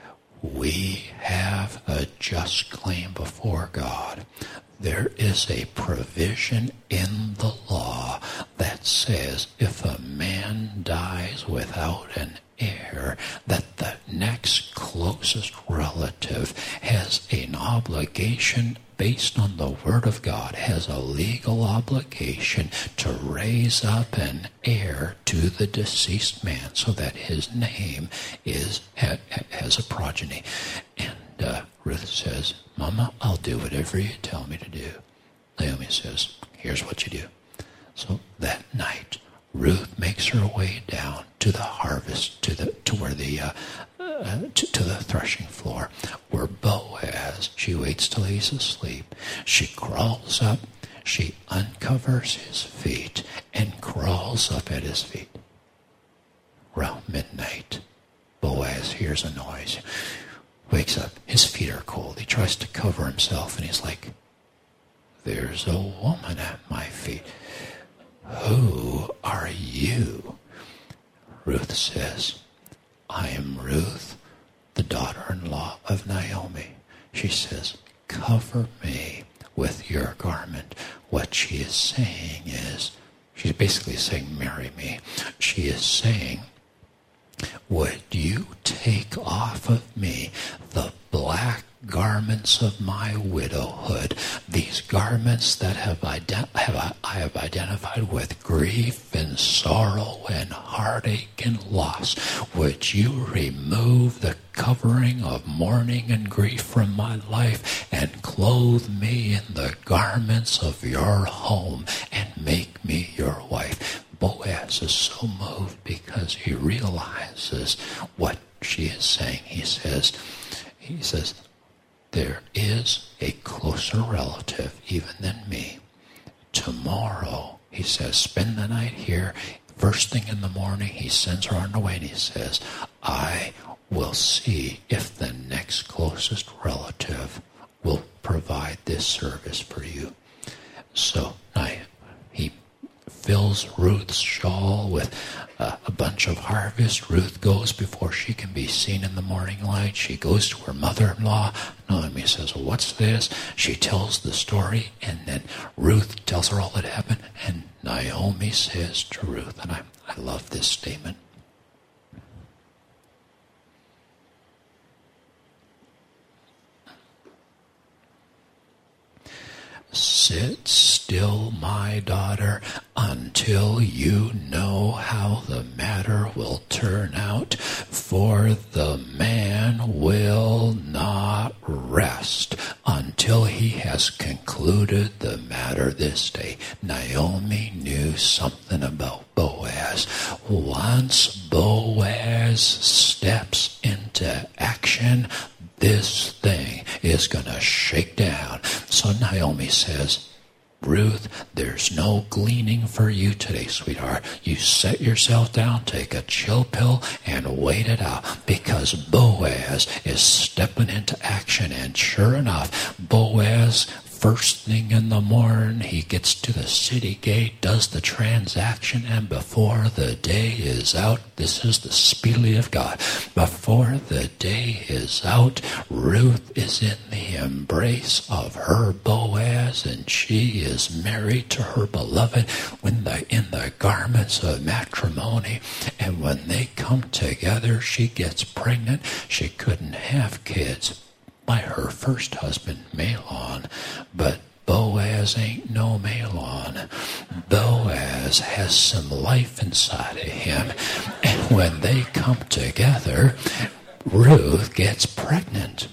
we have a just claim before God. There is a provision in the law that says if a man dies without an heir, that the next closest relative has an obligation based on the Word of God, has a legal obligation to raise up an heir to the deceased man so that his name is has a progeny. And uh, Ruth says, Mama, I'll do whatever you tell me to do. Naomi says, here's what you do. So that night, Ruth makes her way down to the harvest, to the to where the uh, uh, to, to the threshing floor, where Boaz. She waits till he's asleep. She crawls up. She uncovers his feet and crawls up at his feet. Around midnight, Boaz hears a noise. Wakes up. His feet are cold. He tries to cover himself, and he's like, "There's a woman at my feet. Who are you?" Ruth says, I am Ruth, the daughter-in-law of Naomi. She says, cover me with your garment. What she is saying is, she's basically saying, marry me. She is saying, would you take off of me the black garments of my widowhood, these garments that have, ident- have I have identified with grief and sorrow and heartache and loss? Would you remove the covering of mourning and grief from my life and clothe me in the garments of your home and make me your wife? Boaz is so moved because he realizes what she is saying. He says, he says, there is a closer relative even than me. Tomorrow, he says, spend the night here. First thing in the morning, he sends her on the way and he says, I will see if the next closest relative will provide this service for you. So I, he fills Ruth's shawl with uh, a bunch of harvest. Ruth goes before she can be seen in the morning light. She goes to her mother-in-law. Naomi says, well, what's this? She tells the story, and then Ruth tells her all that happened, and Naomi says to Ruth, and I, I love this statement, sit still, my daughter, until you know how the matter will turn out, for the man will not rest until he has concluded the matter this day. Naomi knew something about Boaz. Once Boaz steps into action, this thing is going to shake down. So Naomi says, Ruth, there's no gleaning for you today, sweetheart. You set yourself down, take a chill pill, and wait it out, because Boaz is stepping into action. And sure enough, Boaz, first thing in the morning, he gets to the city gate, does the transaction, and before the day is out, this is the speedily of God, before the day is out, Ruth is in the embrace of her Boaz, and she is married to her beloved when the, in the garments of matrimony. And when they come together, she gets pregnant. She couldn't have kids by her first husband, Mahlon, but Boaz ain't no Mahlon. Boaz has some life inside of him, and when they come together, Ruth gets pregnant,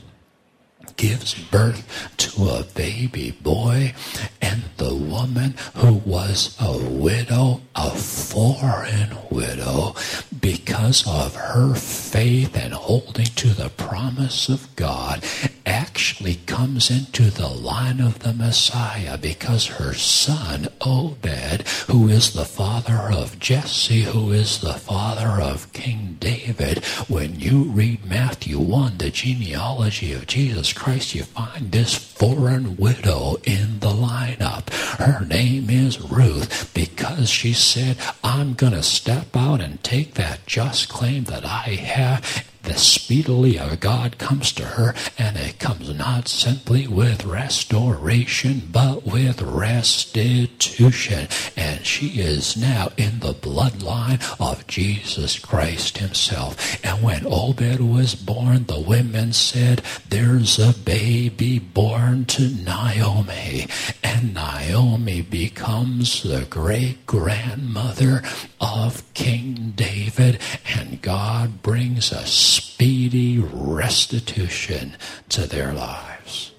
gives birth to a baby boy, and the woman who was a widow, a foreign widow, because of her faith and holding to the promise of God, actually comes into the line of the Messiah, because her son Obed, who is the father of Jesse, who is the father of King David, when you read Matthew one, the genealogy of Jesus Christ, you find this foreign widow in the lineup. Her name is Ruth, because she said, I'm going to step out and take that just claim that I have. The speedily of God comes to her, and it comes not simply with restoration, but with restitution. And she is now in the bloodline of Jesus Christ himself. And when Obed was born, the women said, there's a baby born to Naomi. And Naomi becomes the great-grandmother of King David, and God brings a speedy restitution to their lives.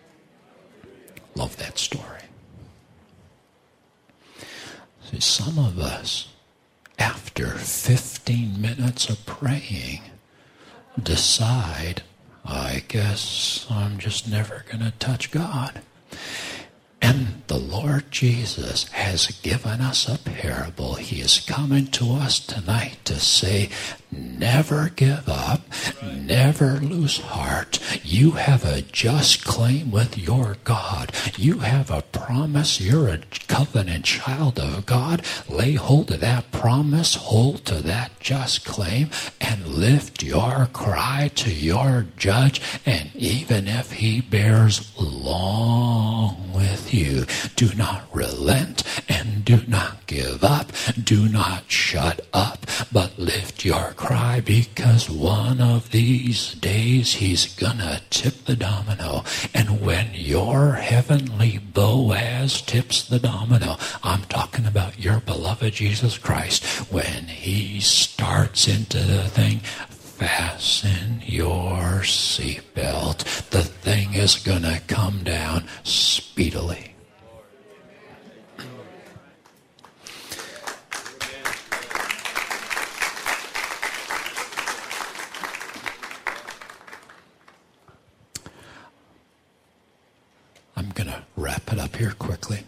Love that story. See, some of us, after fifteen minutes of praying, decide, I guess I'm just never going to touch God. And the Lord Jesus has given us a parable. He is coming to us tonight to say, never give up, never lose heart. You have a just claim with your God. You have a promise. You're a covenant child of God. Lay hold of that promise, hold to that just claim, and lift your cry to your judge. And even if he bears long with you, do not relent and do not give up. Do not shut up, but lift your cry, because one of these days he's gonna tip the domino. And when your heavenly Boaz tips the domino, I'm talking about your beloved Jesus Christ, when he starts into the thing, fasten your seatbelt. The thing is gonna come down speedily. I'm going to wrap it up here quickly.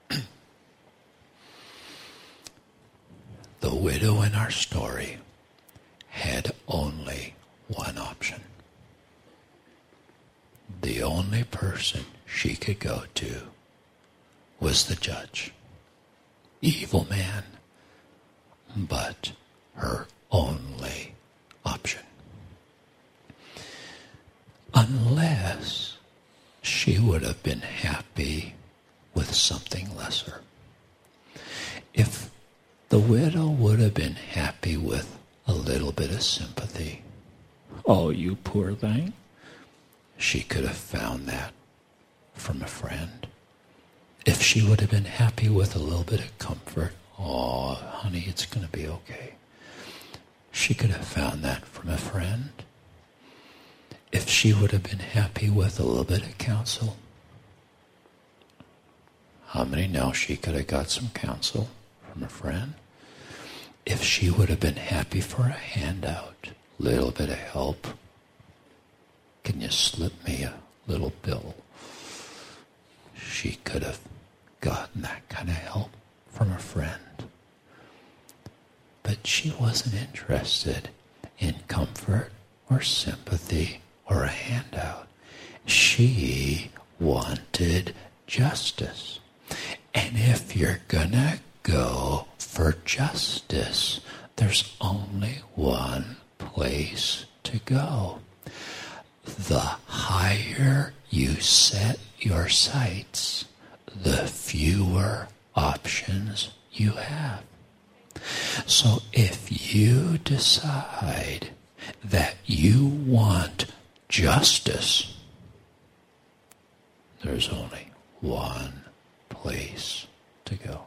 The widow in our story had only one option. The only person she could go to was the judge. evil man, but her only option. Unless she would have been happy with something lesser. If the widow would have been happy with a little bit of sympathy, oh, you poor thing, she could have found that from a friend. If she would have been happy with a little bit of comfort, oh, honey, it's going to be okay, she could have found that from a friend. If she would have been happy with a little bit of counsel, how many know she could have got some counsel from a friend? If she would have been happy for a handout, little bit of help, can you slip me a little bill? She could have gotten that kind of help from a friend. But she wasn't interested in comfort or sympathy or a handout. She wanted justice. And if you're gonna go for justice, there's only one place to go. The higher you set your sights, the fewer options you have. So if you decide that you want justice, there's only one place to go.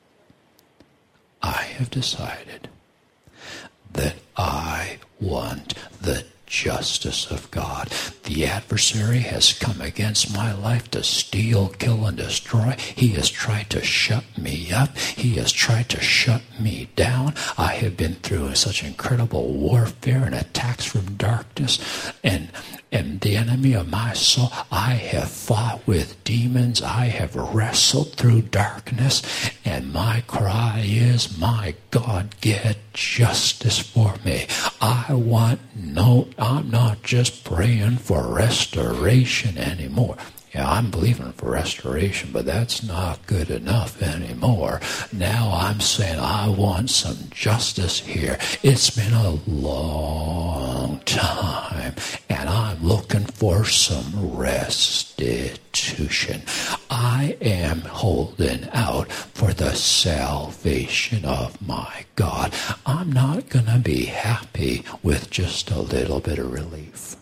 I have decided that I want the justice of God. The adversary has come against my life to steal, kill, and destroy. He has tried to shut me up. He has tried to shut me down. I have been through such incredible warfare and attacks from darkness, and and the enemy of my soul. I have fought with demons. I have wrestled through darkness, and my cry is, my God, get justice for me. I want no, I'm not just praying for restoration anymore. Yeah, I'm believing for restoration, but that's not good enough anymore. Now I'm saying I want some justice here. It's been a long time, and I'm looking for some restitution. I am holding out for the salvation of my God. I'm not going to be happy with just a little bit of relief.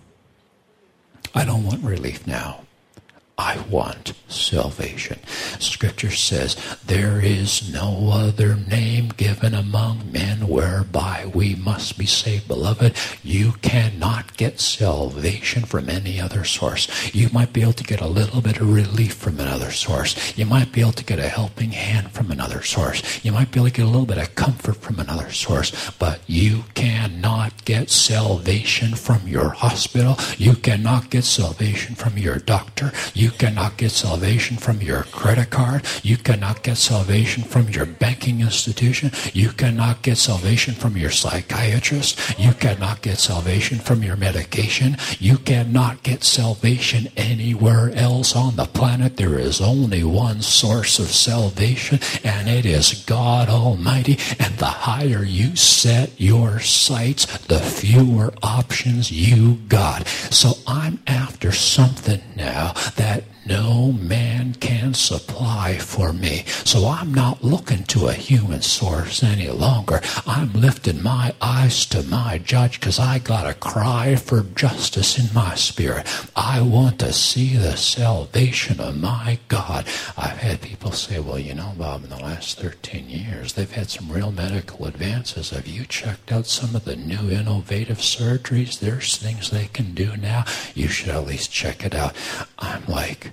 I don't want relief now. I want salvation. Scripture says, there is no other name given among men whereby we must be saved. Beloved, you cannot get salvation from any other source. You might be able to get a little bit of relief from another source. You might be able to get a helping hand from another source. You might be able to get a little bit of comfort from another source. But you cannot get salvation from your hospital. You cannot get salvation from your doctor. You You cannot get salvation from your credit card. You cannot get salvation from your banking institution. You cannot get salvation from your psychiatrist. You cannot get salvation from your medication. You cannot get salvation anywhere else on the planet. There is only one source of salvation, and it is God Almighty. And the higher you set your sights, the fewer options you got. So I'm after something now that no man can supply for me. So I'm not looking to a human source any longer. I'm lifting my eyes to my judge, because I got a cry for justice in my spirit. I want to see the salvation of my God. I've had people say, well, you know, Bob, in the last thirteen years, they've had some real medical advances. Have you checked out some of the new innovative surgeries? There's things they can do now. You should at least check it out. I'm like,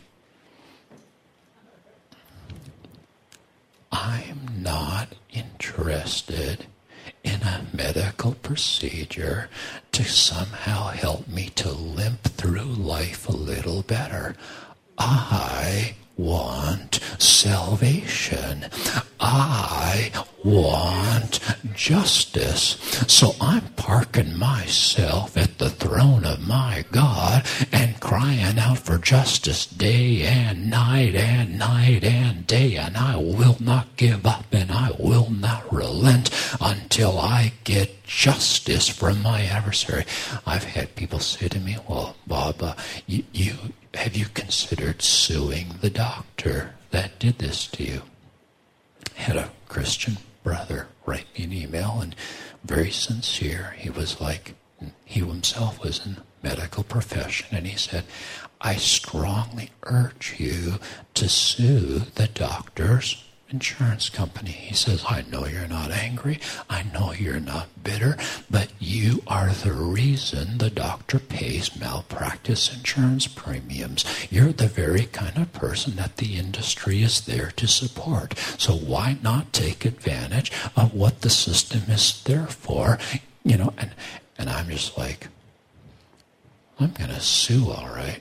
I'm not interested in a medical procedure to somehow help me to limp through life a little better. I want salvation. I want justice. So I'm parking myself at the throne of my God and crying out for justice day and night and night and day. And I will not give up and I will not relent until I get justice from my adversary. I've had people say to me, well, Bob, uh, you, you have you considered suing the doctor that did this to you? Had a Christian brother write me an email, and very sincere. He was like, he himself was in the medical profession, and he said, I strongly urge you to sue the doctor's insurance company. He says, I know you're not angry. I know you're not bitter, but you are the reason the doctor pays malpractice insurance premiums. You're the very kind of person that the industry is there to support. So why not take advantage of what the system is there for? You know, and, and I'm just like, I'm going to sue, all right.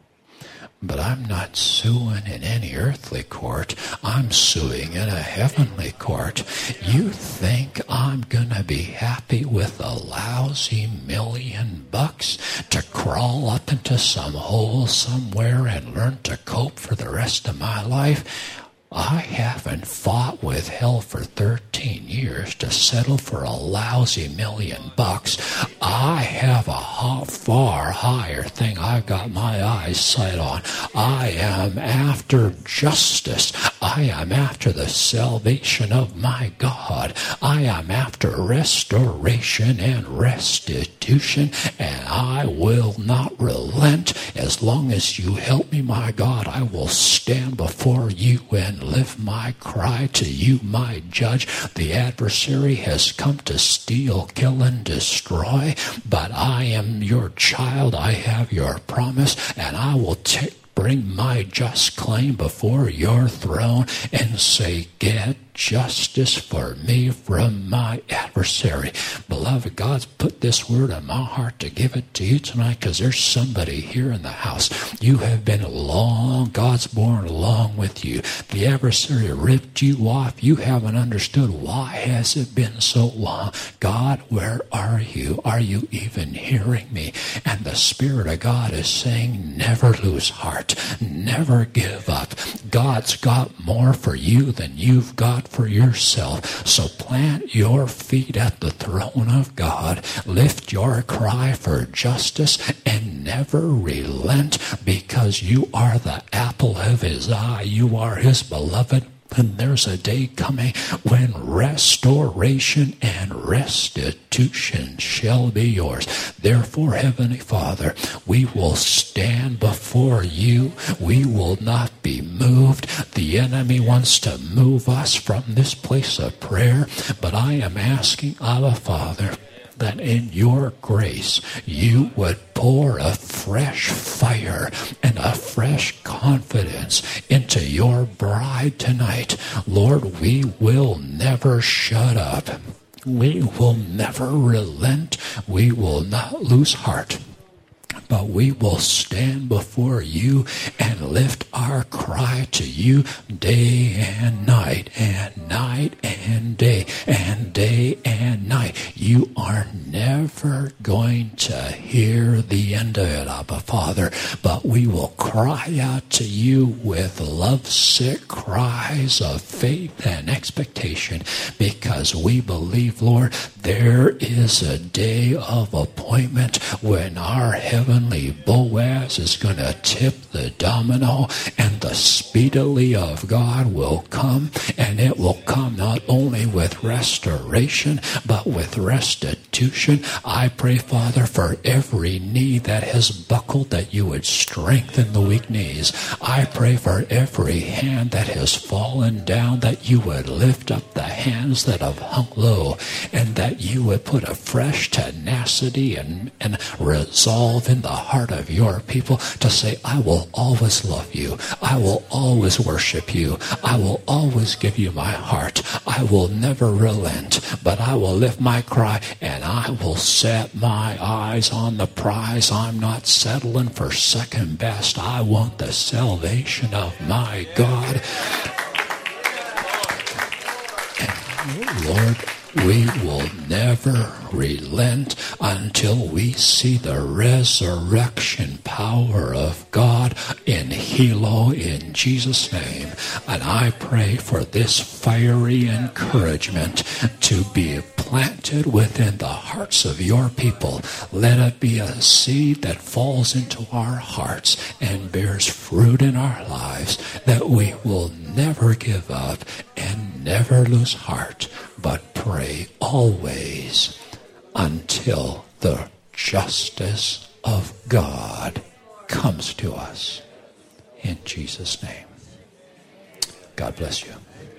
But I'm not suing in any earthly court. I'm suing in a heavenly court. You think I'm going to be happy with a lousy million bucks to crawl up into some hole somewhere and learn to cope for the rest of my life? I haven't fought with hell for thirteen years to settle for a lousy million bucks. I have a far higher thing I've got my eyes set on. I am after justice. I am after the salvation of my God. I am after restoration and restitution, and I will not relent. As long as you help me, my God, I will stand before you and lift my cry to you, my judge. The adversary has come to steal, kill, and destroy, but I am your child. I have your promise, and I will take bring my just claim before your throne and say, get justice for me from my adversary. Beloved, God's put this word on my heart to give it to you tonight, because there's somebody here in the house. You have been long, God's born along with you. The adversary ripped you off. You haven't understood why has it been so long. God, where are you? Are you even hearing me? And the Spirit of God is saying, never lose heart. Never give up. God's got more for you than you've got for yourself. So plant your feet at the throne of God. Lift your cry for justice and never relent, because you are the apple of his eye. You are his beloved. And there's a day coming when restoration and restitution shall be yours. Therefore, Heavenly Father, we will stand before you. We will not be moved. The enemy wants to move us from this place of prayer, but I am asking, Abba Father, that in your grace you would pour a fresh fire and a fresh confidence into your bride tonight. Lord, we will never shut up. We will never relent. We will not lose heart. But we will stand before you and lift our cry to you day and night and night and day and day and night. You are never going to hear the end of it, Abba Father, but we will cry out to you with lovesick cries of faith and expectation, because we believe, Lord, there is a day of appointment when our heavenly Boaz is going to tip the domino, and the speedily of God will come, and it will come not only with restoration, but with restitution. I pray, Father, for every knee that has buckled, that you would strengthen the weak knees. I pray for every hand that has fallen down, that you would lift up the hands that have hung low, and that you would put a fresh tenacity and, and resolve in the heart of your people to say, I will always love you. I will always worship you. I will always give you my heart. I will never relent, but I will lift my cry, and I will set my eyes on the prize. I'm not settling for second best. I want the salvation of my God. we will never relent until we see the resurrection power of God in Hilo in Jesus' name. And I pray for this fiery encouragement to be planted within the hearts of your people. Let it be a seed that falls into our hearts and bears fruit in our lives, that we will never give up and never lose heart, but pray always until the justice of God comes to us. In Jesus' name. God bless you.